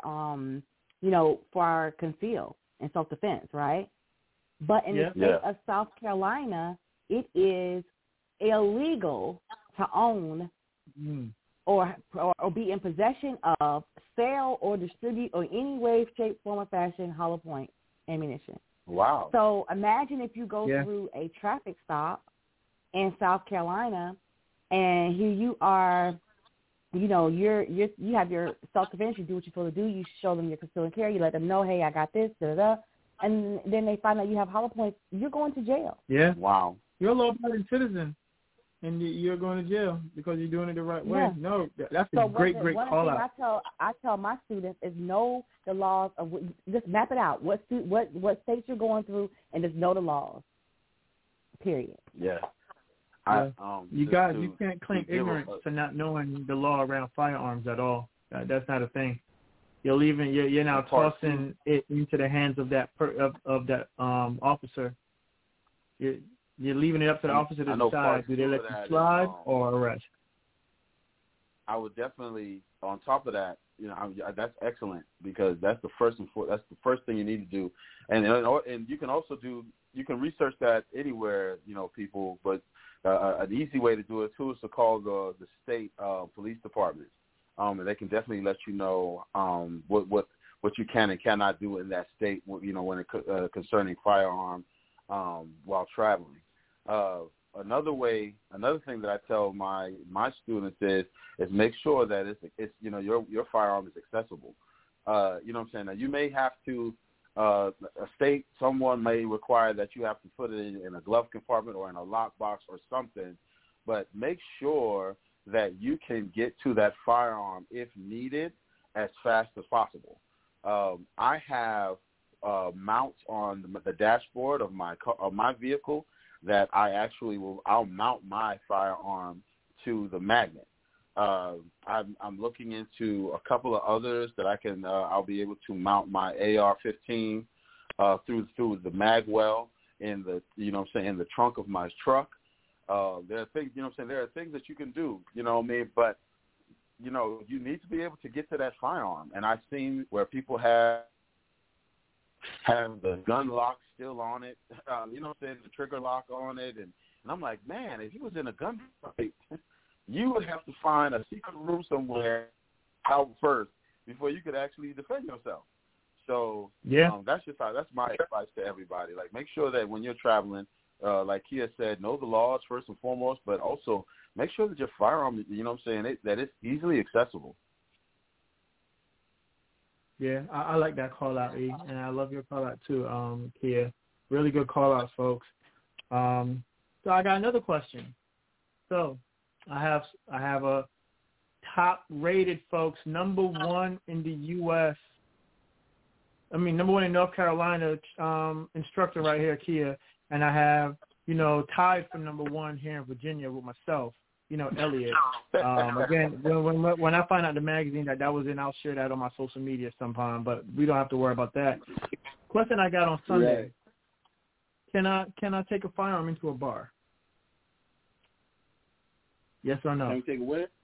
for our conceal and self-defense, right? But in the state of South Carolina, it is illegal to own or be in possession of, sell, or distribute, or any way, shape, form, or fashion hollow point ammunition. Wow. So imagine if you go through a traffic stop in South Carolina, and here you are, you have your self-defense, you do what you're supposed to do, you show them your concealed and carry, you let them know, hey, I got this, da-da-da, and then they find out you have hollow points, you're going to jail. Yeah. Wow. You're a law-abiding citizen, and you're going to jail because you're doing it the right way. Yeah. No, that's a great call out. I tell my students is know the laws of, just map it out. What states you're going through, and just know the laws. Period. Yeah. You can't claim ignorance for not knowing the law around firearms at all. That's not a thing. You're now tossing it into the hands of that officer. You're leaving it up to the officer to decide do they let you slide or arrest. I would definitely, on top of that, that's excellent, because that's the first thing you need to do, and you can also you can research that anywhere, people, but an easy way to do it too is to call the state police department, and they can definitely let you know what you can and cannot do in that state, when it concerning firearm while traveling. Another thing that I tell my students is make sure that it's your firearm is accessible. You know what I'm saying? Now, you may have to someone may require that you have to put it in a glove compartment or in a lockbox or something, but make sure that you can get to that firearm if needed as fast as possible. I have mounts on the dashboard of my vehicle that I'll mount my firearm to the magnet. I'm looking into a couple of others that I'll be able to mount my AR-15 through the mag well in the in the trunk of my truck. There are things there are things that you can do, but you need to be able to get to that firearm. And I've seen where people have the gun lock still on it, the trigger lock on it, and I'm like, man, if you was in a gunfight, you would have to find a secret room somewhere out first before you could actually defend yourself. So that's my advice to everybody. Like, make sure that when you're traveling, like Kia said, know the laws first and foremost, but also make sure that your firearm, that it's easily accessible. Yeah, I like that call out, E, and I love your call out too, Kia. Really good call outs, folks. So I got another question. So I have a top rated, folks, number one in the U.S. Number one in North Carolina instructor right here, Kia, and I have tied for number one here in Virginia with myself. Elliot. Again, when I find out the magazine that was in, I'll share that on my social media sometime, but we don't have to worry about that. Question I got on Sunday. Can I take a firearm into a bar? Yes or no? Can you take it with?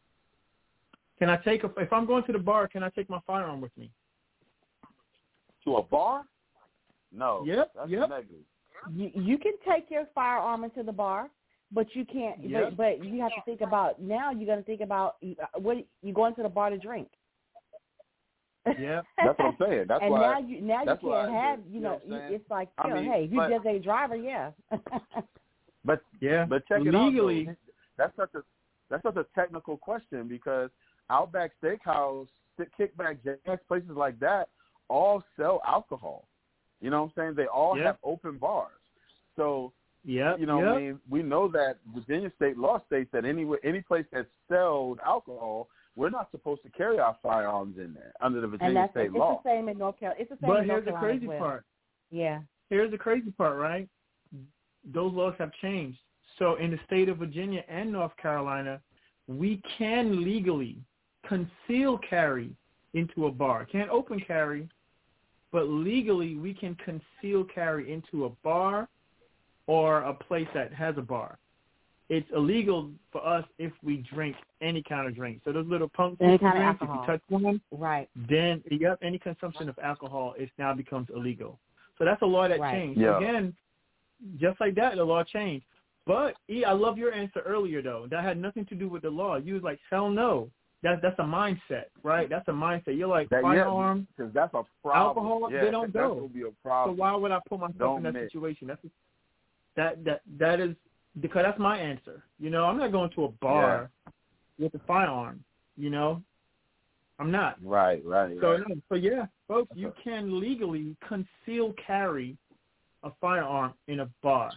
If I'm going to the bar, can I take my firearm with me? To a bar? No. Yep. That's negative. You can take your firearm into the bar. But you can't. Yep. But you have to think about now. You're going to think about what you going to the bar to drink. Yeah, that's what I'm saying. That's and why. Now you can't have. It's like hey, you just a driver, yeah. but check it legally, out. That's such a That's such a technical question because Outback Steakhouse, Kickback Jacks, places like that all sell alcohol. You know what I'm saying? They all have open bars. So, I mean, we know that Virginia state law states that any place that sells alcohol, we're not supposed to carry our firearms in there under the Virginia state law. It's the same in North Carolina. It's the same but in North here's Carolina the crazy part. Yeah. Here's the crazy part, right? Those laws have changed. So in the state of Virginia and North Carolina, we can legally conceal carry into a bar. Can't open carry, but legally we can conceal carry into a bar or a place that has a bar. It's illegal for us if we drink any kind of drink. So those little punk drinks, if you touch one, then any consumption of alcohol, it now becomes illegal. So that's a law that changed. Yeah. Again, just like that, the law changed. But I love your answer earlier though. That had nothing to do with the law. You was like, hell no. That's a mindset, right? That's a mindset. You're like, firearm, because that's a problem. Alcohol, they don't go. That will be a problem. So why would I put myself in that situation? That is because that's my answer. You know, I'm not going to a bar with a firearm. You know, I'm not. Right. So yeah, folks, you can legally conceal carry a firearm in a bar.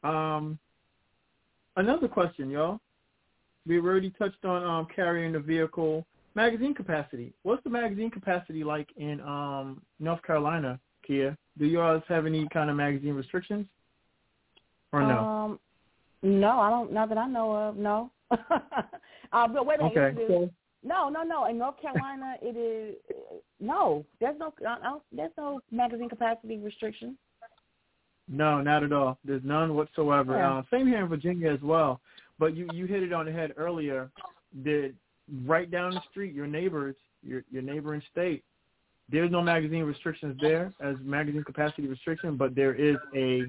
Another question, y'all. We've already touched on carrying the vehicle. Magazine capacity. What's the magazine capacity like in North Carolina, Kia? Do you guys have any kind of magazine restrictions? Or no? No, I don't. Not that I know of. No. But wait a minute. Okay. So, no. In North Carolina, it is no. There's no magazine capacity restriction. No, not at all. There's none whatsoever. Yeah. Same here in Virginia as well. But you hit it on the head earlier. That right down the street, your neighbors, your neighboring state, there's no magazine restrictions there as magazine capacity restriction, but there is a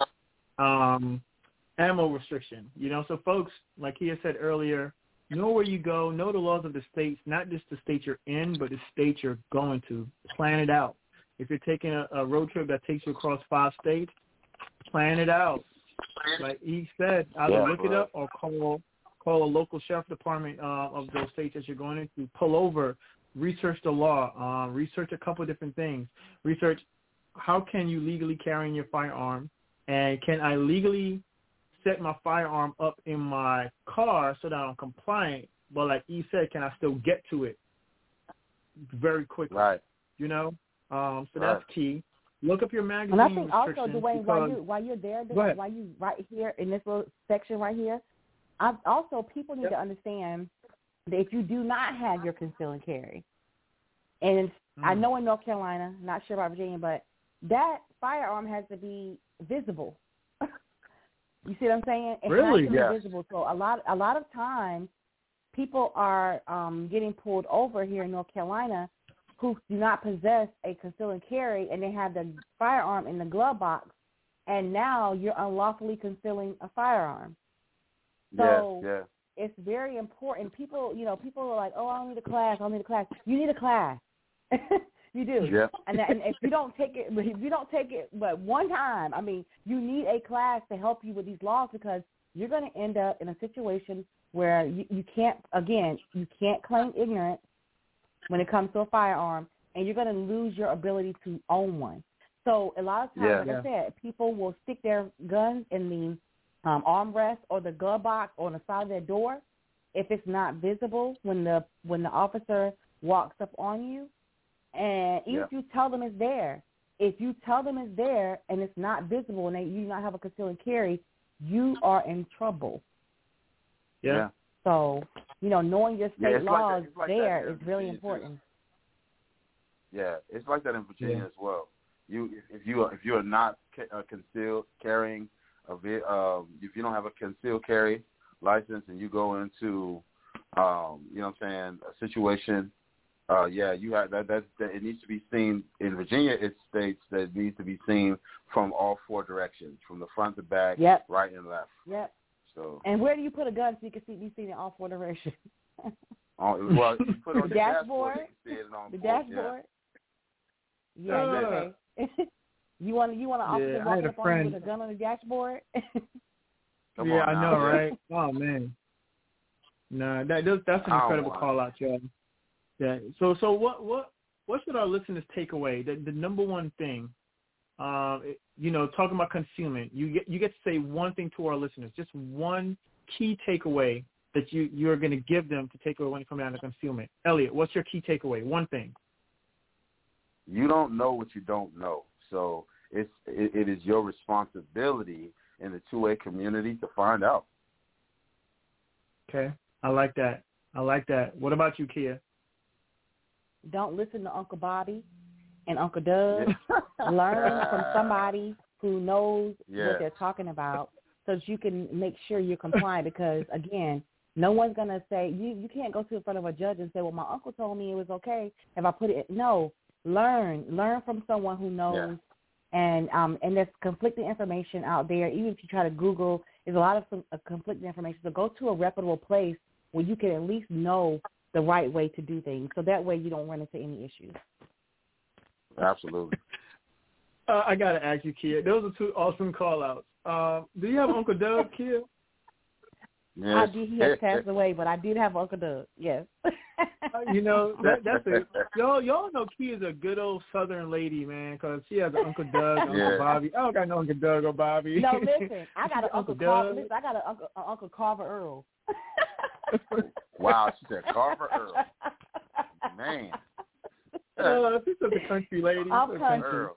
ammo restriction. You know, so folks, like he had said earlier, know where you go, know the laws of the states, not just the state you're in, but the state you're going to. Plan it out. If you're taking a road trip that takes you across 5 states, plan it out. Like he said, either look it up or call a local sheriff department of those states that you're going into. Pull over, research the law, research a couple of different things. Research how can you legally carry your firearm, and can I legally set my firearm up in my car so that I'm compliant, but like he said, can I still get to it very quickly? Right. You know? So that's key. Look up your magazine. And I think also, restrictions. Dwayne, while you're there, while you right here in this little section right here, people need to understand that if you do not have your conceal and carry, and I know in North Carolina, not sure about Virginia, but that firearm has to be visible. You see what I'm saying? It really? has to be visible. So a lot of times, people are getting pulled over here in North Carolina who do not possess a conceal and carry, and they have the firearm in the glove box, and now you're unlawfully concealing a firearm. So it's very important. People are like, oh, I don't need a class. You need a class. You do. Yeah. And if you don't take it but one time, I mean, you need a class to help you with these laws, because you're going to end up in a situation where you can't claim ignorance when it comes to a firearm, and you're going to lose your ability to own one. So a lot of times, like I said, people will stick their guns in the armrest or the glove box or on the side of their door if it's not visible when the officer walks up on you. And even if you tell them it's there, and it's not visible and you do not have a conceal and carry, you are in trouble. Yeah. So, knowing your state laws is really important. Yeah, it's like that in Virginia as well. If you are not concealed carrying if you don't have a concealed carry license and you go into a situation, you have that it needs to be seen. In Virginia, it states that it needs to be seen from all 4 directions, from the front to back, right and left. Yep. So. And where do you put a gun so you can be seen in all 4 directions? Well, you put it on the dashboard. You can see it on the dashboard. Yeah. Okay. You want an officer walking up on you with a gun on the dashboard? I know, right? Oh man. Nah, that's an incredible call out, y'all. Yeah. So what should our listeners take away? The number one thing, talking about concealment, you get to say one thing to our listeners, just one key takeaway that you're going to give them to take away when it comes down to concealment. Elliot, what's your key takeaway? One thing. You don't know what you don't know, so it is your responsibility in the two-way community to find out. Okay, I like that. What about you, Kia? Don't listen to Uncle Bobby and Uncle Doug. Learn from somebody who knows what they're talking about so that you can make sure you're compliant because, again, no one's going to say, you can't go to in front of a judge and say, well, my uncle told me it was okay if I put it. No, learn from someone who knows. And there's conflicting information out there. Even if you try to Google, there's a lot of conflicting information. So go to a reputable place where you can at least know the right way to do things. So that way you don't run into any issues. Absolutely. I got to ask you, Kia. Those are two awesome call-outs. Do you have Uncle Doug, Kia? Yes. He has passed away, but I did have Uncle Doug, yes. That's it. Y'all know Kia's a good old Southern lady, man, because she has an Uncle Doug, Uncle Bobby. I don't got no Uncle Doug or Bobby. No, listen, I got an Uncle Carver. Listen, I got an Uncle Carver Earl. Wow, she said Carver Earl. Man. She's such a country lady. I'm country.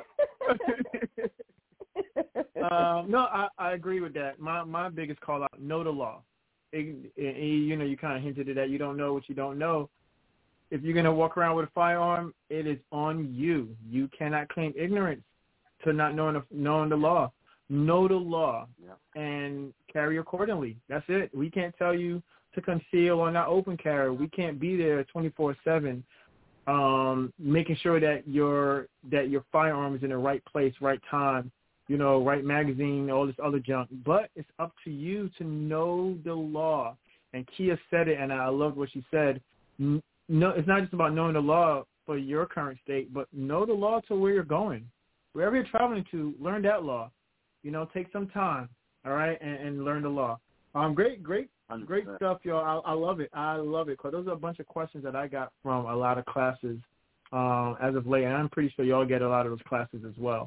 No, I agree with that. My biggest call out, know the law. You kind of hinted at that. You don't know what you don't know. If you're going to walk around with a firearm, it is on you. You cannot claim ignorance to not knowing the law. Know the law and carry accordingly. That's it. We can't tell you to conceal or not open carry. We can't be there 24/7, making sure that your firearm is in the right place, right time. Right magazine, all this other junk. But it's up to you to know the law. And Kia said it, and I loved what she said. No, it's not just about knowing the law for your current state, but know the law to where you're going. Wherever you're traveling to, learn that law. Take some time, all right, and learn the law. Great stuff, y'all. I love it. Because those are a bunch of questions that I got from a lot of classes as of late, and I'm pretty sure y'all get a lot of those classes as well.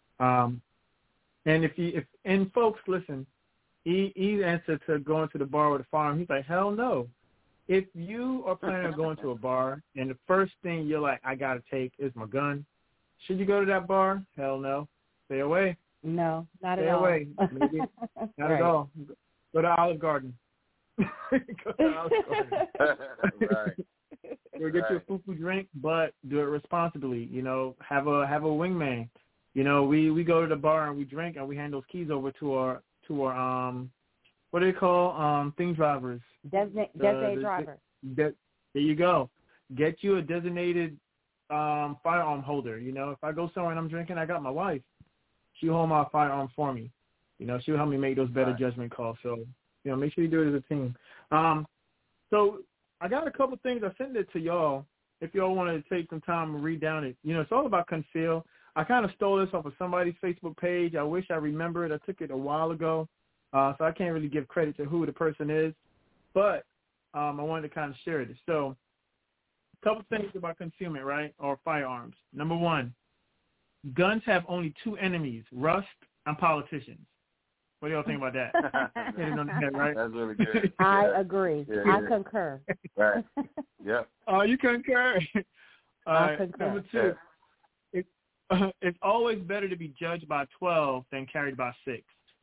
And folks, listen, he answered to going to the bar with a firearm. He's like, hell no. If you are planning on going to a bar and the first thing you're like, I got to take is my gun, should you go to that bar? Hell no. Stay away. No, not Stay at all. Stay away. Maybe. Not at all. Go to Olive Garden. Go to Olive Garden. Right. Go get you a foo-foo drink, but do it responsibly. Have a wingman. We go to the bar and we drink and we hand those keys over to our what do they call thing drivers? Designated driver. There you go. Get you a designated firearm holder. If I go somewhere and I'm drinking, I got my wife. She'll hold my firearm for me. She'll help me make those better judgment calls. So make sure you do it as a team. So I got a couple things. I sent it to y'all. If y'all want to take some time and read down it, it's all about conceal. I kind of stole this off of somebody's Facebook page. I wish I remembered. I took it a while ago, so I can't really give credit to who the person is. But I wanted to kind of share this. So a couple things about concealment, right, or firearms. Number one, guns have only two enemies, rust and politicians. What do y'all think about that? Hit it on the head, right? That's really good. I agree. Yeah. I concur. Right. Yeah. Oh, you concur? I concur. Number two. It's always better to be judged by 12 than carried by 6.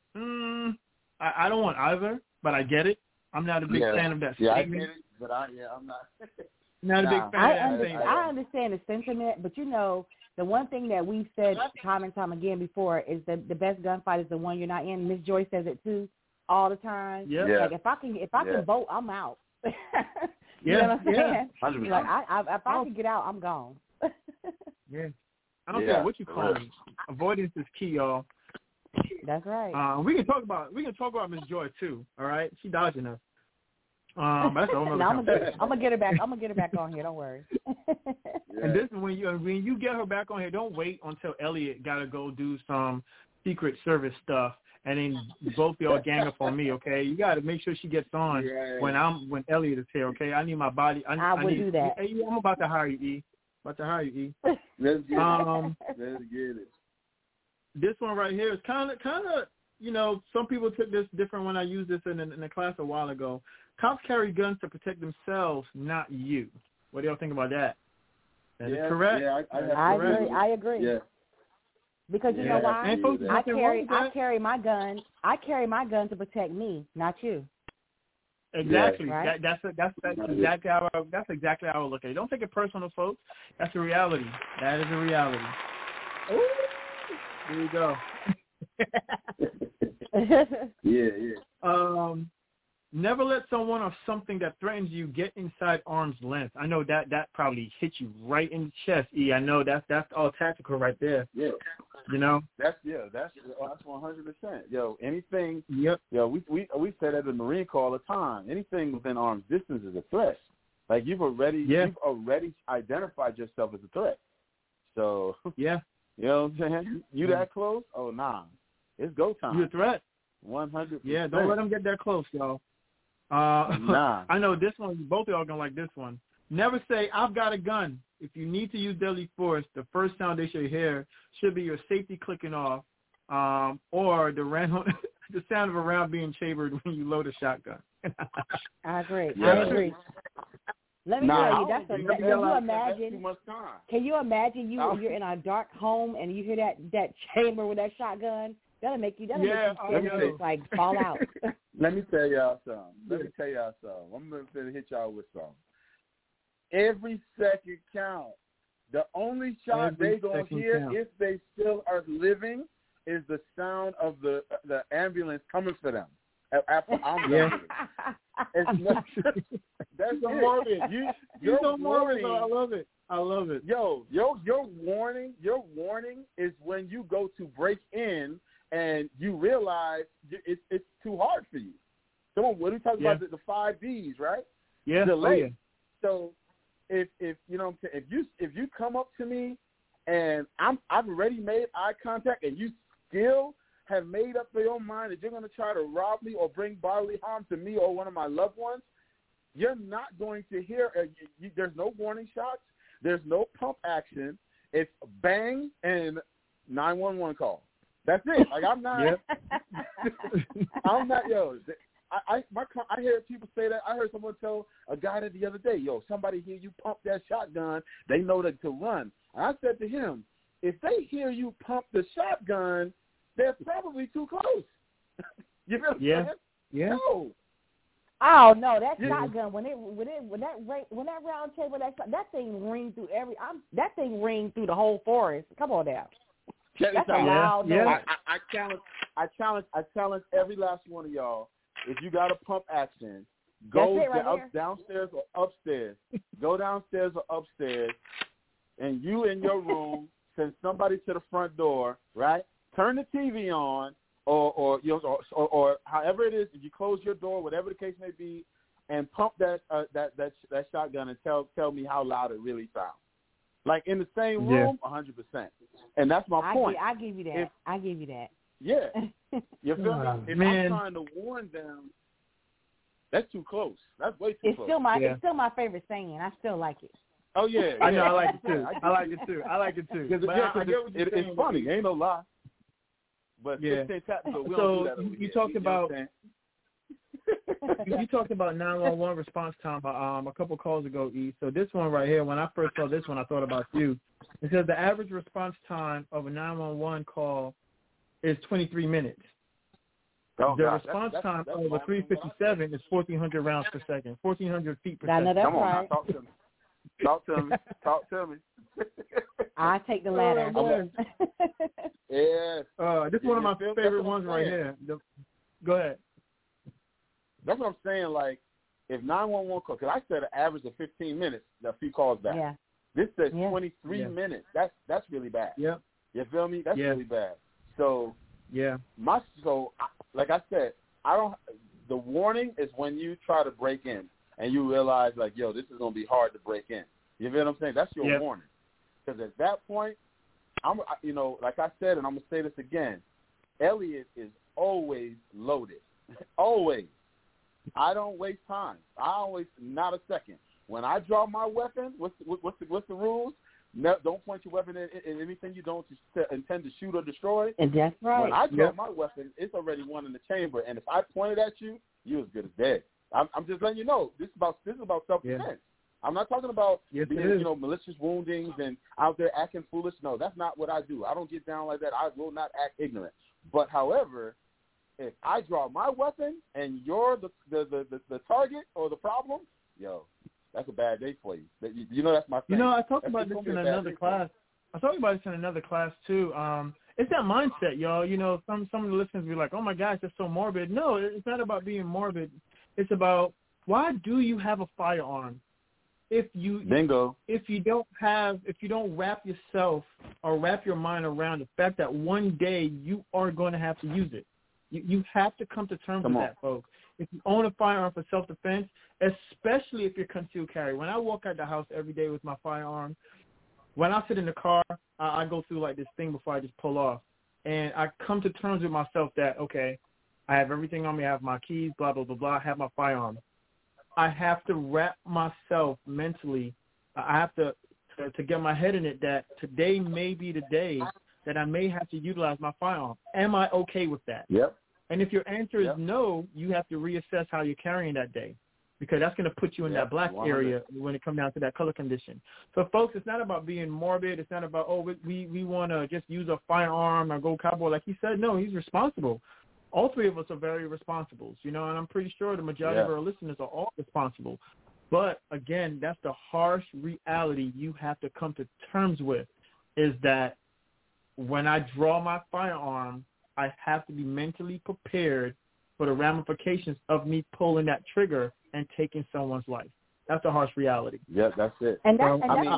I don't want either, but I get it. I'm not a big fan of that statement. Yeah, I get it, but I'm not. Not a big fan of that statement. I understand the sentiment, but the one thing that we've said time and time again before is that the best gunfight is the one you're not in. Miss Joy says it too all the time. Yep. Yeah. Like if I can vote, I'm out. You know what I'm saying? 100%. Like if I can get out, I'm gone. Yeah. I don't care what you call me. Avoidance is key, y'all. That's right. We can talk about Miss Joy too. All right, she dodging us. That's a whole other conversation. I'm gonna get her back. I'm gonna get her back on here. Don't worry. And this when you get her back on here, don't wait until Elliot gotta go do some Secret Service stuff, and then both y'all gang up on me. Okay, you got to make sure she gets on when Elliot is here. Okay, I need my body. I would need, do that. Hey, I'm about to hire you, E. Let's get it. Let's get it. This one right here is kind of, some people took this different when I used this in the class a while ago. Cops carry guns to protect themselves, not you. What do y'all think about that? That is correct. Yeah, I agree. Yeah. Because you know why? I carry my gun. I carry my gun to protect me, not you. Exactly. Yeah. Right? That's exactly how I would look at it. Don't take it personal, folks. That's a reality. That is a reality. Ooh. There you go. Yeah. Never let someone or something that threatens you get inside arm's length. I know that probably hit you right in the chest, E. I know that's all tactical right there. Yeah. That's 100%. Yo, anything. Yep. Yo, we say that in the Marine Corps all the time. Anything within arm's distance is a threat. Like you've already identified yourself as a threat. So yeah. You know what I'm saying? You that close? Oh nah. It's go time. You're a threat. 100%. Yeah, don't let them get that close, y'all. Nah. I know this one, both of y'all are going to like this one. Never say, I've got a gun. If you need to use deadly force, the first sound they should hear should be your safety clicking off or the sound of a round being chambered when you load a shotgun. I agree. Yeah. I agree. Let me tell you, can you imagine? Too much time. Can you imagine you're in a dark home and you hear that chamber with that shotgun? That'll make you scared to like fall out. Let me tell y'all something. I'm going to hit y'all with something. Every second counts. The only shot they going to hear if they still are living is the sound of the ambulance coming for them. After I'm done with it. That's so morbid. You're so morbid. I love it. Yo, your warning is when you go to break in and you realize it's too hard for you. Come on, what are we talking about? The 5 Ds, right? Yeah. Delay. So if you know what I'm saying, if you come up to me and I've already made eye contact and you still have made up your mind that you're going to try to rob me or bring bodily harm to me or one of my loved ones, you're not going to hear. There's no warning shots. There's no pump action. It's bang and 911 call. That's it. Like I'm not. I'm not. Yo, I hear people say that. I heard someone tell a guy that the other day, yo, somebody hear you pump that shotgun, they know that to run. And I said to him, if they hear you pump the shotgun, they're probably too close. You know what I'm saying? Yeah. No. Oh no, that shotgun when that round table that thing ring through that thing ring through the whole forest. Come on now. That's a loud noise. I challenge every last one of y'all. If you got a pump action, go downstairs or upstairs. Go downstairs or upstairs, and you in your room send somebody to the front door. Right? Turn the TV on, or however it is. If you close your door, whatever the case may be, and pump that shotgun and tell me how loud it really sounds. Like in the same room, 100%. And that's my point. I give you that. I give you that. Yeah. You feel me? If I'm trying to warn them, that's too close. That's way too close. It's still my favorite saying. I still like it. Oh, yeah. I know. I like it, too. I like it, too. It's funny. Ain't no lie. But yeah. So you talked about... You talked about 911 response time a couple calls ago, E. So this one right here, when I first saw this one, I thought about you. It says the average response time of a 911 call is 23 minutes. Response time of a 357 is 1,400 rounds per second, 1,400 feet per second. I know that's Come on, right. Talk to me. I take the ladder. Yeah. This is one of my favorite ones right here. Go ahead. That's what I'm saying. Like, if 911 call, because I said an average of 15 minutes, a few calls back. Yeah. This says 23 minutes. That's really bad. Yeah. You feel me? That's really bad. So like I said, the warning is when you try to break in and you realize like, yo, this is gonna be hard to break in. You feel what I'm saying? That's your warning. Because at that point, like I said, and I'm gonna say this again, Elliot is always loaded. Always. I don't waste time. Not a second. When I draw my weapon, what's the rules? No, don't point your weapon in anything you don't intend to shoot or destroy. And that's right. When I draw my weapon, it's already one in the chamber, and if I pointed at you, you're as good as dead. I'm just letting you know. This is about self-defense. Yeah. I'm not talking about being, malicious woundings and out there acting foolish. No, that's not what I do. I don't get down like that. I will not act ignorant. But however, if I draw my weapon and you're the target or the problem, that's a bad day for you. That's my thing. I talked about this in another class. I talked about this in another class too. It's that mindset, y'all. Some of the listeners be like, "Oh my gosh, that's so morbid." No, it's not about being morbid. It's about, why do you have a firearm? Bingo. If you don't wrap yourself or wrap your mind around the fact that one day you are going to have to use it. You have to come to terms with that, folks. If you own a firearm for self-defense, especially if you're concealed carry. When I walk out the house every day with my firearm, when I sit in the car, I go through like this thing before I just pull off. And I come to terms with myself that, okay, I have everything on me. I have my keys, blah, blah, blah, blah. I have my firearm. I have to wrap myself mentally. I have to get my head in it that today may be the day that I may have to utilize my firearm. Am I okay with that? Yep. And if your answer is no, you have to reassess how you're carrying that day, because that's going to put you in that black 100. Area when it comes down to that color condition. So, folks, it's not about being morbid. It's not about, we want to just use a firearm or go cowboy. Like he said, no, he's responsible. All three of us are very responsible, and I'm pretty sure the majority of our listeners are all responsible. But, again, that's the harsh reality you have to come to terms with, is that when I draw my firearm, I have to be mentally prepared for the ramifications of me pulling that trigger and taking someone's life. That's a harsh reality. Yeah, that's it. And that's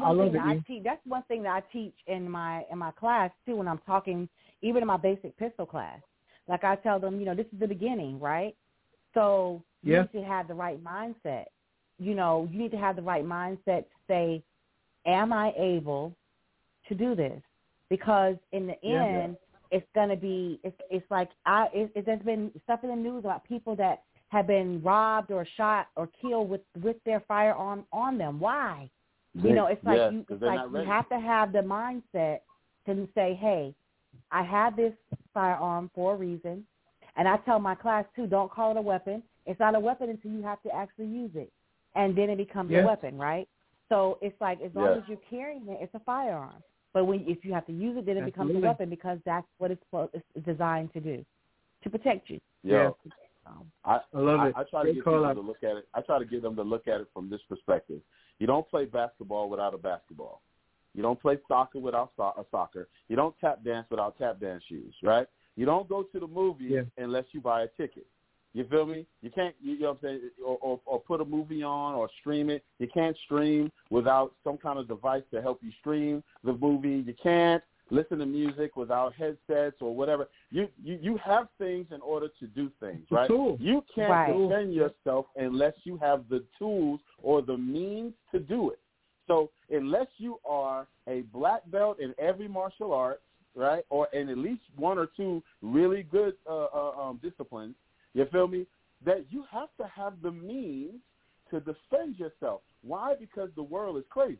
one thing that I teach in my class too, when I'm talking, even in my basic pistol class. Like I tell them, this is the beginning, right? So you need to have the right mindset. You need to have the right mindset to say, am I able to do this? Because in the end, it's going to be, it's like, there's been stuff in the news about people that have been robbed or shot or killed with their firearm on them. Why? It's like, you have to have the mindset to say, hey, I have this firearm for a reason. And I tell my class, too, don't call it a weapon. It's not a weapon until you have to actually use it. And then it becomes a weapon, right? So it's like, as long as you're carrying it, it's a firearm. But if you have to use it, then it becomes a weapon, because that's what it's designed to do, to protect you. Yeah. I love it. I try to get people to look at it. I try to get them to look at it from this perspective. You don't play basketball without a basketball. You don't play soccer without a soccer. You don't tap dance without tap dance shoes, right? You don't go to the movies unless you buy a ticket. You feel me? You can't, you know what I'm saying, or put a movie on or stream it. You can't stream without some kind of device to help you stream the movie. You can't listen to music without headsets or whatever. You have things in order to do things, right? You can't defend yourself unless you have the tools or the means to do it. So unless you are a black belt in every martial art, right, or in at least one or two really good disciplines, you feel me, that you have to have the means to defend yourself. Why? Because the world is crazy.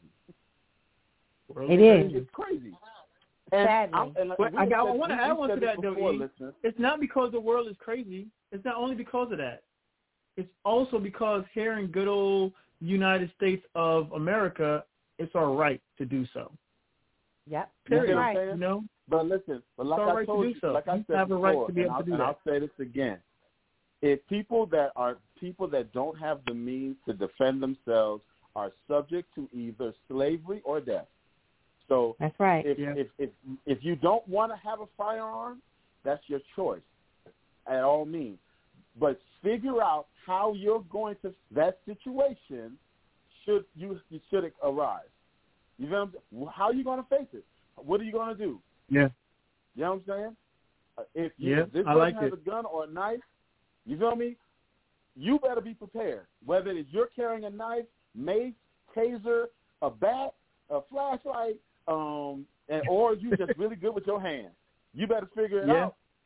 It's crazy. And Sadly. I want to add one to that, though. It's not because the world is crazy. It's not only because of that. It's also because here in good old United States of America, it's our right to do so. Yep. Period. Right. But listen, like I told you, like I said before, and I'll say this again. If people that don't have the means to defend themselves are subject to either slavery or death. So that's right. If you don't want to have a firearm, that's your choice, at all means. But figure out how you're going to that situation should arise. You know how are you going to face it? What are you going to do? Yeah. You know what I'm saying? If this person has a gun or a knife, you feel me? You better be prepared. Whether it's you're carrying a knife, mace, taser, a bat, a flashlight, or you just really good with your hands. You better figure it out.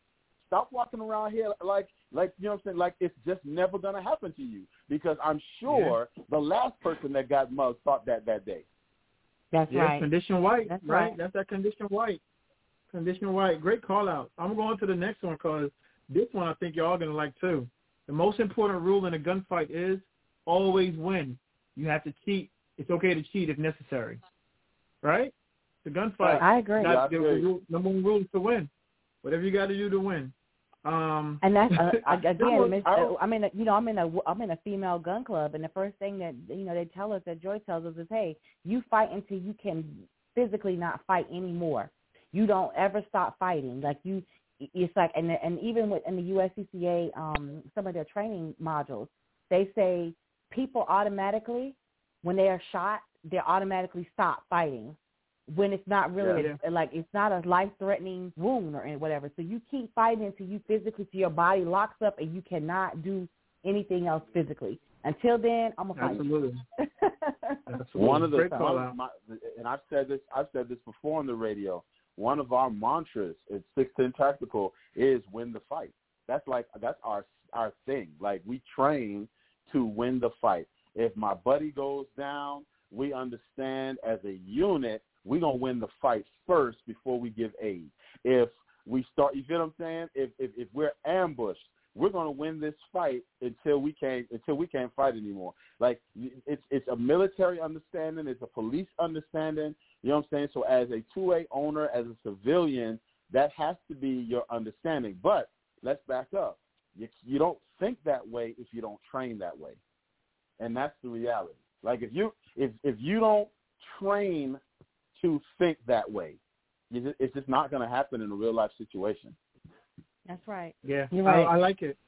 stop walking around here like you know what I'm saying, like it's just never gonna happen to you, because I'm sure the last person that got mugged thought that day. That's right. Condition white, That's right? That's that condition white. Condition white. Great call out. I'm going to the next one because this one I think you're all gonna like too. The most important rule in a gunfight is always win. You have to cheat. It's okay to cheat if necessary, right? The gunfight. I agree. The number one rule is to win. Whatever you got to do to win. And that's again. I'm in a female gun club, and the first thing that they tell us, that Joy tells us, is, hey, you fight until you can physically not fight anymore. You don't ever stop fighting. Like it's like, and even in the USCCA, some of their training modules, they say people automatically, when they are shot, they automatically stop fighting. When it's not really like it's not a life-threatening wound or whatever. So you keep fighting until you physically, till your body locks up and you cannot do anything else physically. Until then, I'm gonna fight. Absolutely. One of and I've said this before on the radio. One of our mantras at 610 Tactical is win the fight. That's our thing. Like, we train to win the fight. If my buddy goes down, we understand as a unit we're going to win the fight first before we give aid. If we start, you feel what I'm saying? If we're ambushed, we're going to win this fight until we can't fight anymore. Like, it's a military understanding, it's a police understanding, you know what I'm saying? So as a 2A owner, as a civilian, that has to be your understanding. But let's back up. You don't think that way if you don't train that way. And that's the reality. Like, if you don't train to think that way, it's just not going to happen in a real life situation. That's right. Yeah, you're right. I like it.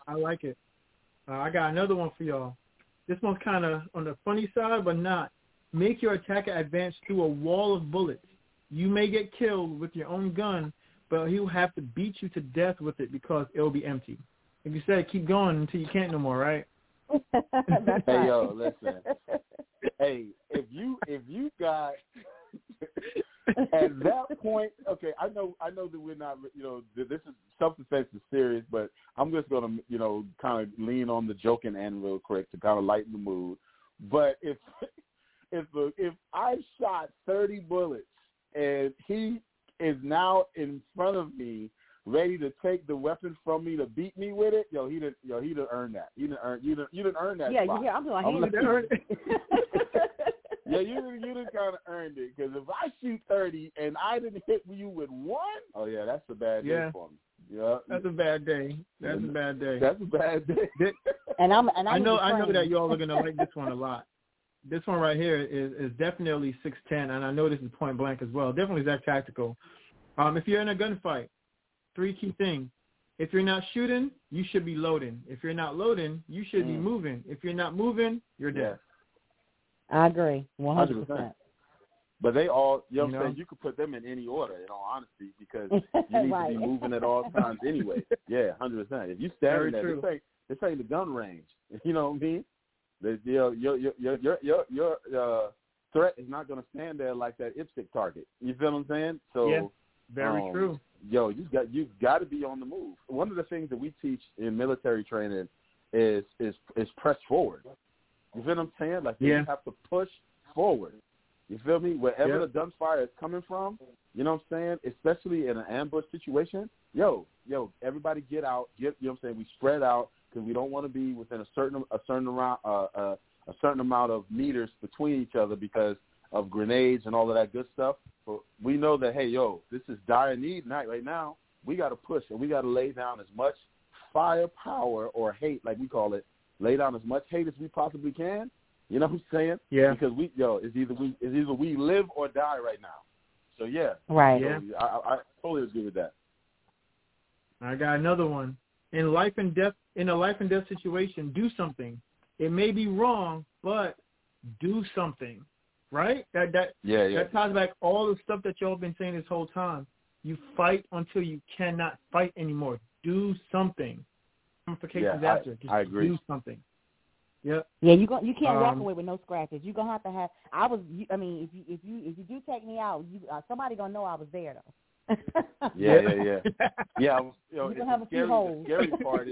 I got another one for y'all. This one's kind of on the funny side, but not. Make your attacker advance through a wall of bullets. You may get killed with your own gun, but he'll have to beat you to death with it because it'll be empty. Like you said, keep going until you can't no more, right? That's hey, right. yo, listen. Hey, if you got at that point, okay, I know that we're not, this is self-defense is serious, but I'm just gonna, kind of lean on the joking end real quick to kind of lighten the mood. But if I shot 30 bullets and he is now in front of me, ready to take the weapon from me to beat me with it, he didn't earn that. You didn't earn that. Yeah, spot. yeah, I'm going to earn it. Yeah, you didn't kind of earned it, because if I shoot 30 and I didn't hit you with one, oh yeah, that's a bad day for me. Yeah, that's a bad day. That's a bad day. And I know that y'all are gonna like this one a lot. This one right here is definitely 610, and I know this is point blank as well. Definitely Zach Tactical. If you're in a gunfight, 3 key things. If you're not shooting, you should be loading. If you're not loading, you should be moving. If you're not moving, you're dead. I agree, 100%. But they all, you know what I'm saying, you could put them in any order, in all honesty, because you need to be moving at all times anyway. Yeah, 100%. If you stand there, this ain't the gun range. You know what I mean? Your threat is not going to stand there like that IPSC target. You feel what I'm saying? So, yeah, very true. Yo, you've got to be on the move. One of the things that we teach in military training is press forward. You feel what I'm saying? Like, you have to push forward. You feel me? Wherever the gunfire is coming from, you know what I'm saying? Especially in an ambush situation, yo, everybody get out. You know what I'm saying? We spread out because we don't want to be within a certain amount of meters between each other because of grenades and all of that good stuff. But we know that, hey, yo, this is dire need night right now. We got to push and we got to lay down as much firepower or hate, like we call it, lay down as much hate as we possibly can. You know what I'm saying? Yeah. Because it's either we live or die right now. So yeah. Right. So, yeah. I totally agree with that. I got another one. In a life and death situation, do something. It may be wrong, but do something. Right? That ties back all the stuff that y'all been saying this whole time. You fight until you cannot fight anymore. Do something. I agree. Do something. Yep. Yeah, you can't walk away with no scratches. You're gonna have to have. If you do take me out, somebody gonna know I was there though. Yeah. Yeah, You can have a few holes. The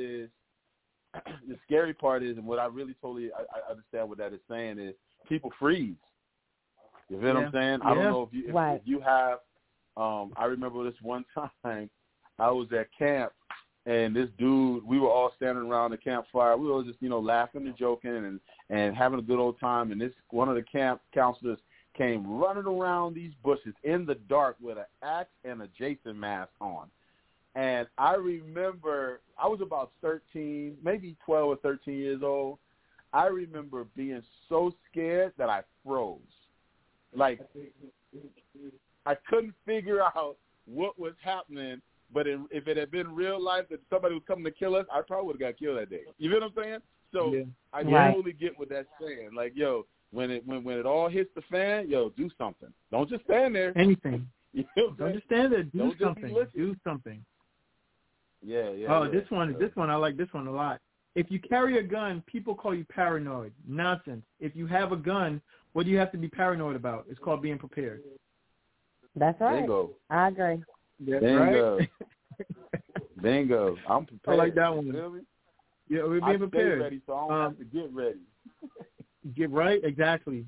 scary part is, and what I really totally I understand what that is saying is people freeze. You feel what I'm saying? I don't know if you have. I remember this one time I was at camp, and this dude, we were all standing around the campfire. We were just, laughing and joking and having a good old time. And this one of the camp counselors came running around these bushes in the dark with an axe and a Jason mask on. And I remember I was about 13, maybe 12 or 13 years old. I remember being so scared that I froze. Like, I couldn't figure out what was happening, but if it had been real life that somebody was coming to kill us, I probably would have got killed that day. You know what I'm saying? So I totally get what that's saying. Like, when it all hits the fan, do something. Don't just stand there. Anything. You know Don't just stand there. Do Don't something. Do something. Yeah. This one, I like this one a lot. If you carry a gun, people call you paranoid. Nonsense. If you have a gun, what do you have to be paranoid about? It's called being prepared. That's right. Bingo. I agree. Bingo. Right? Bingo. I'm prepared. I like that one. You feel me? Yeah, we're being prepared. Stay ready, so I don't have to get ready. Get right? Exactly.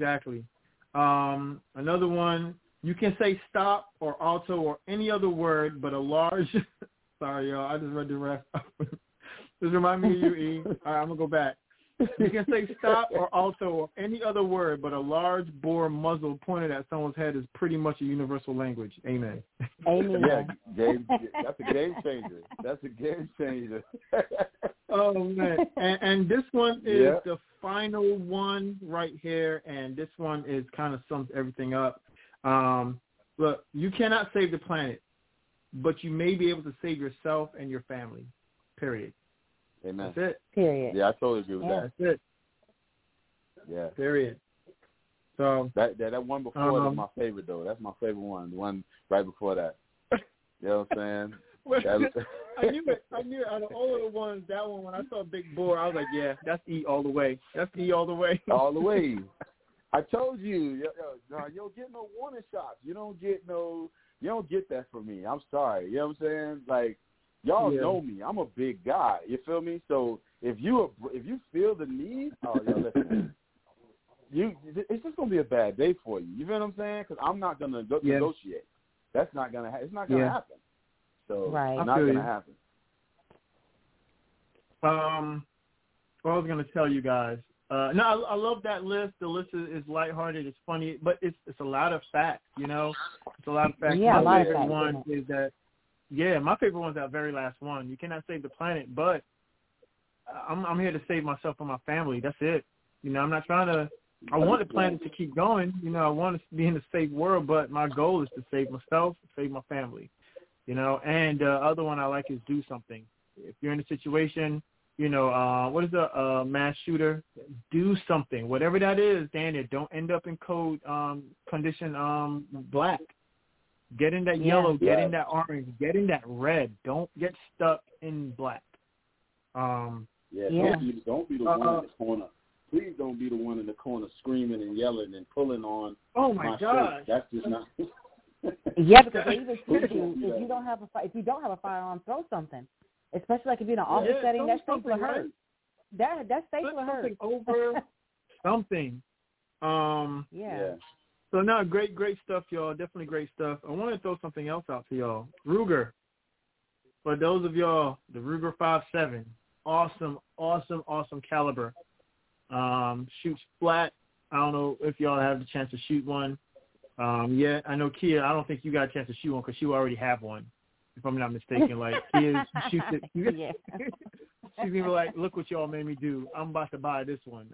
Another one, you can say stop or alto or any other word, but a large – sorry, y'all, I just read the rest. This remind me of you, E. All right, I'm going to go back. You can say stop or alto or any other word, but a large bore muzzle pointed at someone's head is pretty much a universal language. Amen. Amen. That's a game changer. Oh, man. And this one is the final one right here, and this one is kind of sums everything up. Look, you cannot save the planet, but you may be able to save yourself and your family, period. Amen. That's it. Period. Yeah, I totally agree with that. That's it. Yeah. Period. So that one before is my favorite, though. That's my favorite one. The one right before that. You know what I'm saying? I knew it. Out of all of the ones, that one, when I saw Big Boar, I was like, yeah, that's E all the way. All the way. I told you, you don't get no warning shots. You don't get that from me. I'm sorry. You know what I'm saying? Like, y'all know me. I'm a big guy. You feel me? So if you feel the need, listen. It's just gonna be a bad day for you. You feel what I'm saying? Because I'm not gonna negotiate. That's not gonna. It's not gonna happen. So it's not gonna happen. What I was gonna tell you guys. No, I love that list. The list is lighthearted. It's funny, but it's a lot of facts. It's a lot of facts. Yeah, my favorite one is that. Yeah, my favorite one's that very last one. You cannot save the planet, but I'm here to save myself and my family. That's it. I'm not trying to. I want the planet to keep going. I want to be in a safe world, but my goal is to save myself, save my family. And the other one I like is do something. If you're in a situation, what is a mass shooter? Do something, whatever that is. Daniel, don't end up in code condition black. Get in that yellow, get in that orange, get in that red. Don't get stuck in black. Don't be the one in the corner. Please don't be the one in the corner screaming and yelling and pulling on. Oh my God! That's just not. Yeah, because they even teach you if you don't have a firearm, throw something. Especially like if you're in an office setting, that stapler hurts. That stapler hurts. Over something. Yeah. So no, great stuff, y'all. Definitely great stuff. I want to throw something else out to y'all. Ruger. For those of y'all, the Ruger 5.7, awesome caliber. Shoots flat. I don't know if y'all have the chance to shoot one. Yet. I know Kia, I don't think you got a chance to shoot one because you already have one, if I'm not mistaken. Like, Kia shoots it. Yeah. She's even like, look what y'all made me do. I'm about to buy this one.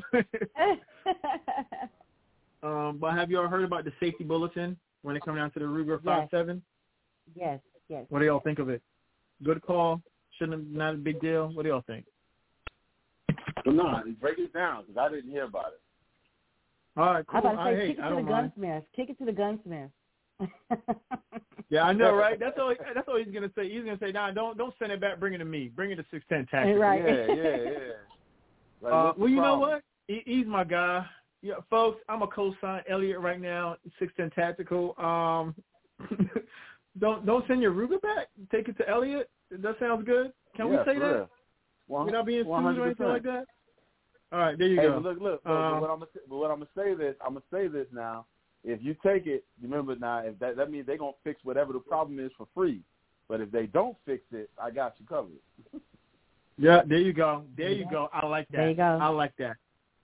But have y'all heard about the safety bulletin when it comes down to the Ruger 5.7? Yes. What do y'all think of it? Good call? Not a big deal? What do y'all think? Well, no, break it down because I didn't hear about it. All right, cool. I was about to say, kick it to the gunsmith. Kick it to the gunsmith. Yeah, I know, right? That's all he's gonna say. He's gonna say, "Nah, don't send it back. Bring it to me. Bring it to 610 Tactical." Right. Yeah. Well, you know what? He's my guy. Yeah, folks, I'm a co-sign Elliot right now. 610 Tactical. don't send your Ruger back. Take it to Elliot. That sounds good. Can we say that? We're not being sued or anything like that. All right, there you go. But look. But what I'm gonna say this. I'm gonna say this now. If you take it, remember now. If that means they're gonna fix whatever the problem is for free. But if they don't fix it, I got you covered. Yeah, there you go. I like that. There you go. I like that.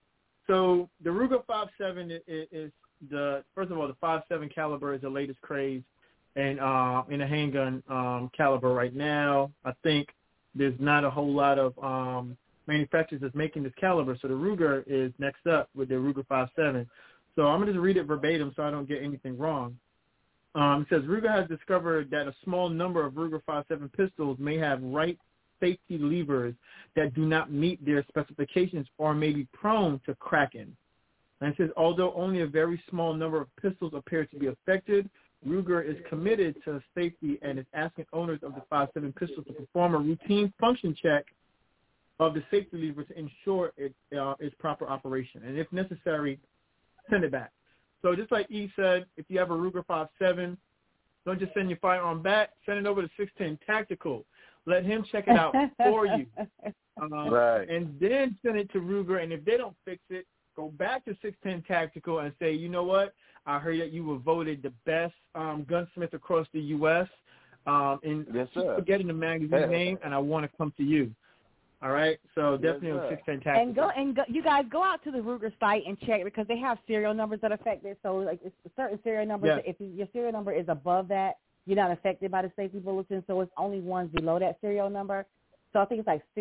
So the Ruger 5.7 is first of all, the 5.7 caliber is the latest craze, and in a handgun caliber right now. I think there's not a whole lot of manufacturers that's making this caliber. So the Ruger is next up with the Ruger 5.7. So I'm gonna just read it verbatim so I don't get anything wrong. It says Ruger has discovered that a small number of Ruger 5.7 pistols may have right safety levers that do not meet their specifications or may be prone to cracking. And it says, although only a very small number of pistols appear to be affected, Ruger is committed to safety and is asking owners of the 5.7 pistols to perform a routine function check of the safety lever to ensure its proper operation. And if necessary, send it back. So just like E said, if you have a Ruger 5.7, don't just send your firearm back. Send it over to 610 Tactical. Let him check it out for you. Right. And then send it to Ruger. And if they don't fix it, go back to 610 Tactical and say, you know what? I heard that you were voted the best gunsmith across the U.S. And yes, keep sir. forgetting the magazine name, and I want to come to you. All right? So definitely on 610 Tactical. And go, you guys go out to the Ruger site and check because they have serial numbers that affect it. So like it's certain serial numbers. Yes. If your serial number is above that, you're not affected by the safety bulletin. So it's only ones below that serial number. So I think it's like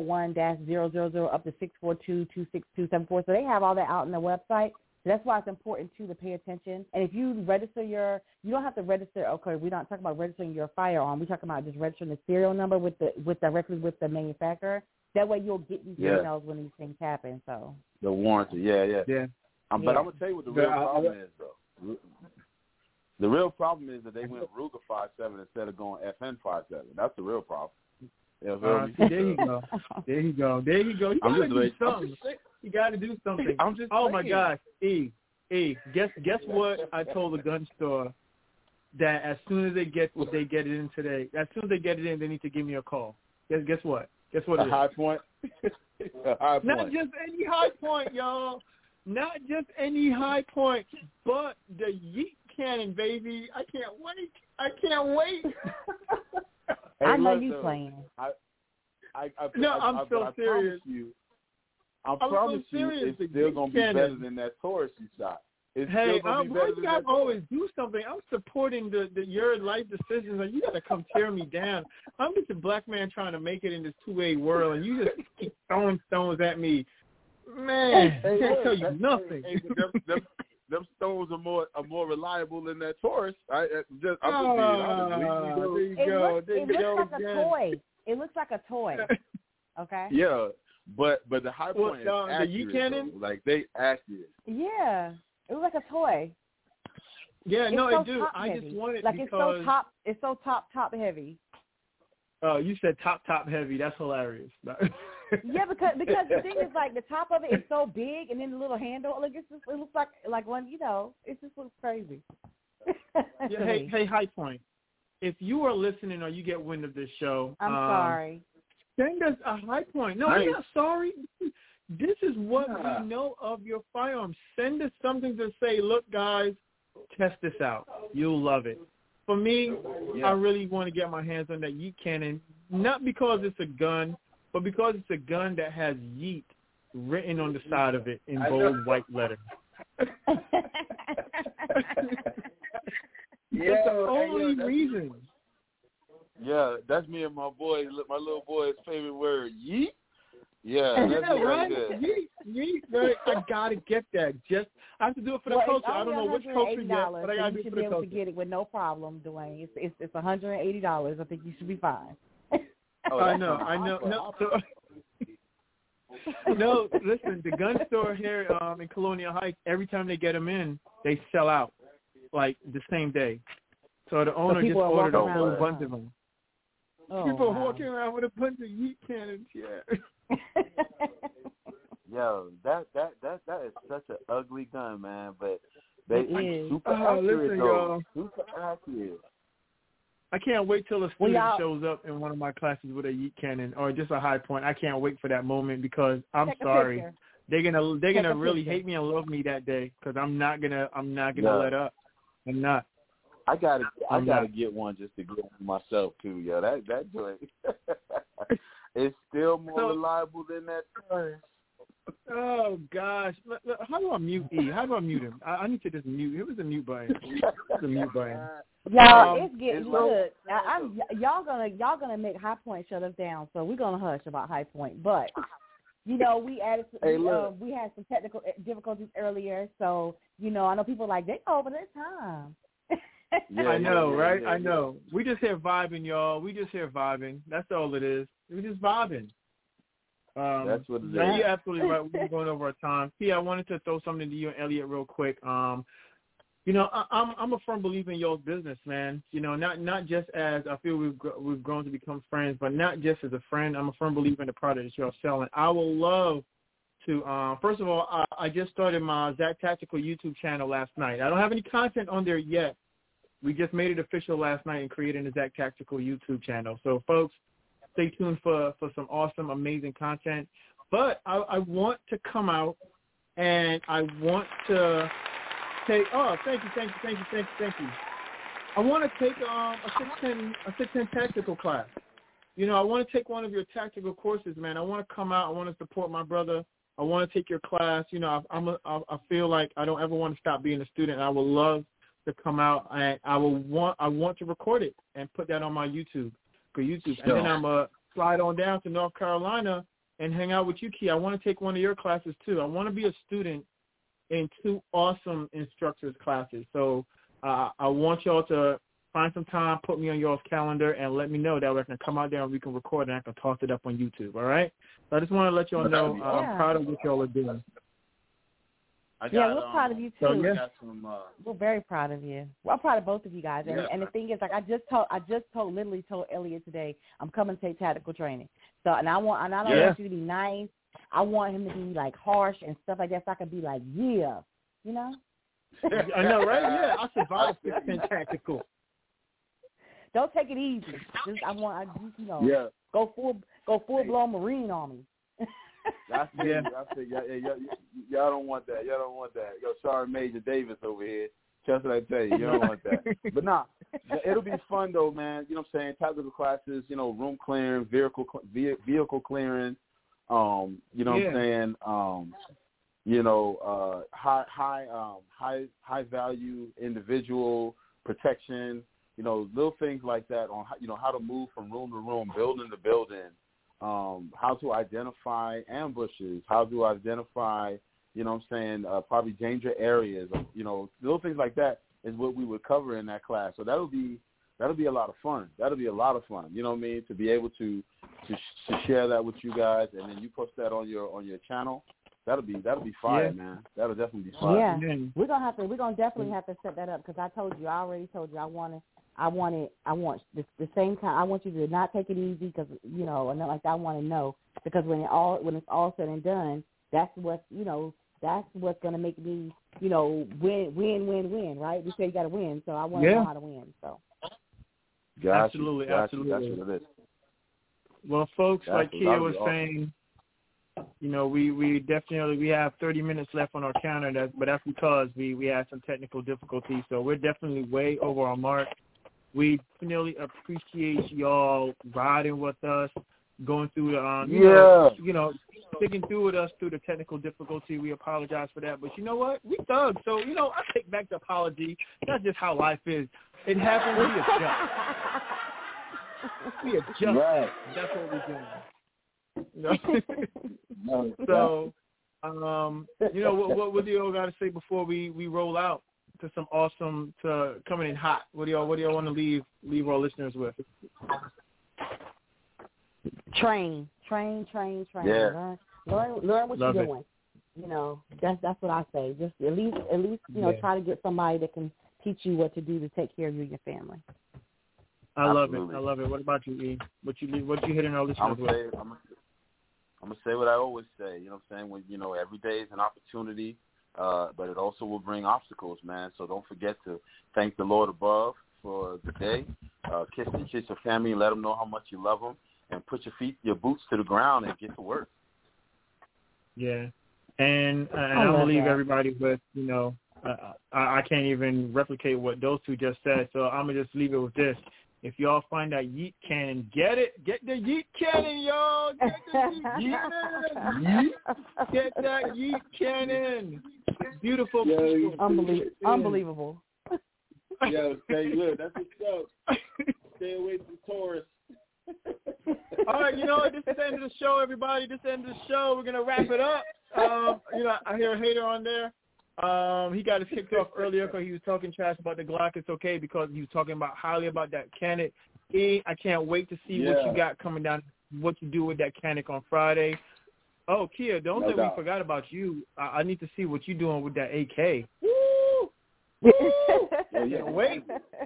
641-000 up to 642-26274. So they have all that out on the website. So that's why it's important, too, to pay attention. And if you register you don't have to register, okay, we're not talking about registering your firearm. We're talking about just registering the serial number directly with the manufacturer. That way you'll get these emails when these things happen. So the warranty, yeah. But I'm going to tell you what the real problem is, though. The real problem is that they went Ruger 5.7 instead of going FN 5.7. That's the real problem. There you go. You got to do something. You got to do something. I'm just my gosh. E, guess what I told the gun store that as soon as they get it in today, as soon as they get it in, they need to give me a call. Guess what? Guess what? A high point? Not just any high point, y'all. Not just any high point, but the yeet cannon, baby. I can't wait. Hey, I know you playing. I'm so serious. I promise you, it's still going to be better than that Taurus you shot. It's still going to be better than that. Always do something. I'm supporting your life decisions, and you got to come tear me down. I'm just a black man trying to make it in this two-way world, and you just keep throwing stones at me. Man, I can't tell you nothing. Them stones are more reliable than that Taurus. I'm just being honest. There you go. It looks like a toy. It looks like a toy. Okay. Yeah, but the high point is accurate. The cannon? Like they accurate. Yeah, it looks like a toy. Yeah, it's no, so it do. I just want it like because it's so top heavy. Oh, you said top heavy. That's hilarious. Yeah, because the thing is like the top of it is so big, and then the little handle, like it looks like one. It just looks crazy. Yeah, hey, High Point. If you are listening or you get wind of this show, I'm sorry. Send us a High Point. No, I'm not sorry. This is what we know of your firearm. Send us something to say, look, guys, test this out. You'll love it. For me, I really want to get my hands on that yeet cannon, not because it's a gun, but because it's a gun that has yeet written on the side of it in bold white letters. That's the only reason. Yeah, that's me and my little boy's favorite word, yeet. Yeah, that's right. Good. Yeet. Right. I gotta get that. I have to do it for the culture. I don't know which culture yet, but I gotta do it for the culture. You should be able to get it with no problem, Dwayne. It's $180. I think you should be fine. I know. No, listen, the gun store here in Colonial Heights, every time they get them in, they sell out, like, the same day. So the owner just ordered a whole bunch of them. People are walking around with a bunch of yeet cannons, Yo, that is such an ugly gun, man, but they super accurate, listen, though. y'all. Super accurate. I can't wait till a student shows up in one of my classes with a yeet cannon or just a high point. I can't wait for that moment because I'm sorry. They're gonna really hate me and love me that day because I'm not gonna let up. I'm not. I gotta get one just to get one myself too, yo. That joint is still more reliable than that time. Oh gosh, how do I mute E? How do I mute him? I need to just mute. It was a mute button. It's a mute button. Y'all, it's getting good. Y'all gonna make High Point shut us down, so we're gonna hush about High Point. But we added. We had some technical difficulties earlier, so I know people are like they over their time. I know, right? I know. We just here vibing, y'all. We just here vibing. That's all it is. We just vibing. That's what it is. You're absolutely right. We're going over our time. I wanted to throw something to you and Elliot real quick. I'm a firm believer in y'all's business, man. Not just as I feel we've grown to become friends, but not just as a friend. I'm a firm believer in the product that y'all selling. I would love to. First of all, I just started my Zach Tactical YouTube channel last night. I don't have any content on there yet. We just made it official last night and created a Zach Tactical YouTube channel. So, folks, stay tuned for some awesome, amazing content. But I want to come out and I want to take. Oh, thank you. I want to take a 610 tactical class. I want to take one of your tactical courses, man. I want to come out. I want to support my brother. I want to take your class. I feel like I don't ever want to stop being a student. I would love to come out and I want to record it and put that on my YouTube. And then I'm going to slide on down to North Carolina and hang out with you, Key. I want to take one of your classes, too. I want to be a student in 2 awesome instructors' classes. So I want y'all to find some time, put me on y'all's calendar, and let me know that I can come out there and we can record and I can toss it up on YouTube, all right? So I just want to let y'all know I'm proud of what y'all are doing. We're proud of you, too. We're very proud of you. Well, I'm proud of both of you guys. And the thing is, like I just literally told Elliot today, I'm coming to take tactical training. So, and I don't want you to be nice. I want him to be, like, harsh and stuff like that so I can be like, yeah, I know, right? Yeah, I survived 610 tactical. Don't take it easy. Go full blown Marine on me. That's it. Y'all don't want that. Yo, sorry, Major Davis over here. Just what I tell you, you don't want that. But it'll be fun though, man. You know what I'm saying? Tactical classes, room clearing, vehicle clearing. You know what I'm saying? High value individual protection. Little things like that on how to move from room to room, building to building. How to identify ambushes, how to identify, probably danger areas, little things like that is what we would cover in that class. So that'll be a lot of fun. You know what I mean? To be able to share that with you guys, and then you post that on your channel. That'll be fire, man. That'll definitely be fire. Yeah, we're gonna definitely have to set that up because I already told you I want the same kind. I want you to not take it easy because and like I want to know because when it's all said and done, that's what's going to make me win, right? We say you got to win, so I want to know how to win. So absolutely. That's what it is. Well, folks, like Kia was saying, we have 30 minutes left on our counter, but that's because we had some technical difficulties, so we're definitely way over our mark. We definitely appreciate y'all riding with us, going through sticking through with us through the technical difficulty. We apologize for that, but you know what? We thugs, so I take back the apology. That's just how life is. It happens. We adjust. Right. That's what we're doing. So, what do y'all got to say before we roll out to some awesome coming in hot? What do y'all want to leave our listeners with? Train. Yeah. Learn what Love you're doing. That's what I say. Just at least try to get somebody that can teach you what to do to take care of you and your family. I love it. What about you, E? What you hitting our listeners with? I'm gonna say what I always say. You know what I'm saying? When every day is an opportunity, but it also will bring obstacles, man. So don't forget to thank the Lord above for the day, kiss your family and let them know how much you love them, and put your boots to the ground and get to work. Yeah, and I'm gonna leave everybody with, I can't even replicate what those two just said, so I'm gonna just leave it with this. If y'all find that yeet cannon, get it. Get the yeet cannon, y'all. Get the yeet cannon. Get that yeet cannon. Beautiful. Yo, Unbelievable. Yo, stay good. That's what's up. Stay away from tourists. All right, this is the end of the show, everybody. This is the end of the show. We're going to wrap it up. I hear a hater on there. He got his kicked off earlier because he was talking trash about the Glock. It's okay because he was talking highly about that Canik. I can't wait to see what you got coming down, what you do with that Canik on Friday. Oh, Kia, don't say we forgot about you. I need to see what you're doing with that AK. Woo! Can't wait.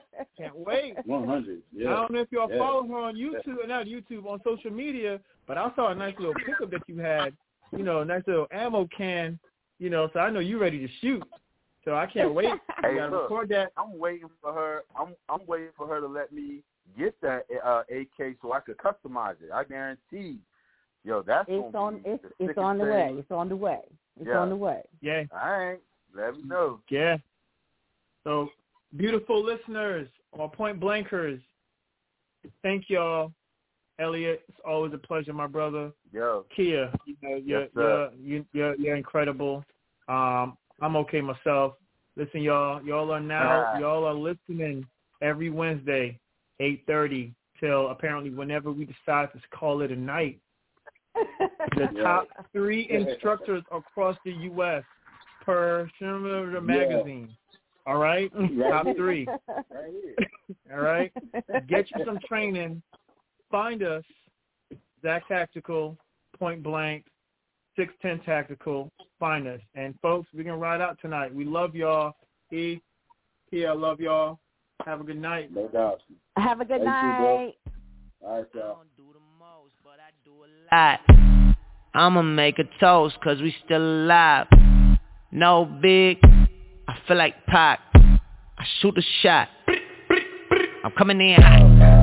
100. Yeah. I don't know if y'all follow her on YouTube, not YouTube, on social media, but I saw a nice little pickup that you had, a nice little ammo can, so I know you're ready to shoot. So I can't wait. Hey, gotta record that. I'm waiting for her. I'm waiting for her to let me get that AK so I could customize it. I guarantee. Yo, that's it's on the way. It's on the way. Yeah. All right. Let me know. Yeah. So, beautiful listeners, or Point Blankers, thank y'all. Elliot, it's always a pleasure, my brother. Yo. Kia, you're incredible. I'm okay myself. Listen, y'all are listening every Wednesday, 8:30 till apparently whenever we decide to call it a night. The top 3 instructors across the U.S. per Shimmer Magazine. All right? Top 3. All right? Get you some training. Find us, Zach Tactical, Point Blank, 610 Tactical. Find us. And, folks, we're going to ride out tonight. We love y'all. I love y'all. Have a good night. No doubt. Have a good night. All right, y'all. I'ma make a toast cause we still alive. No big, I feel like Pac. I shoot a shot. I'm coming in.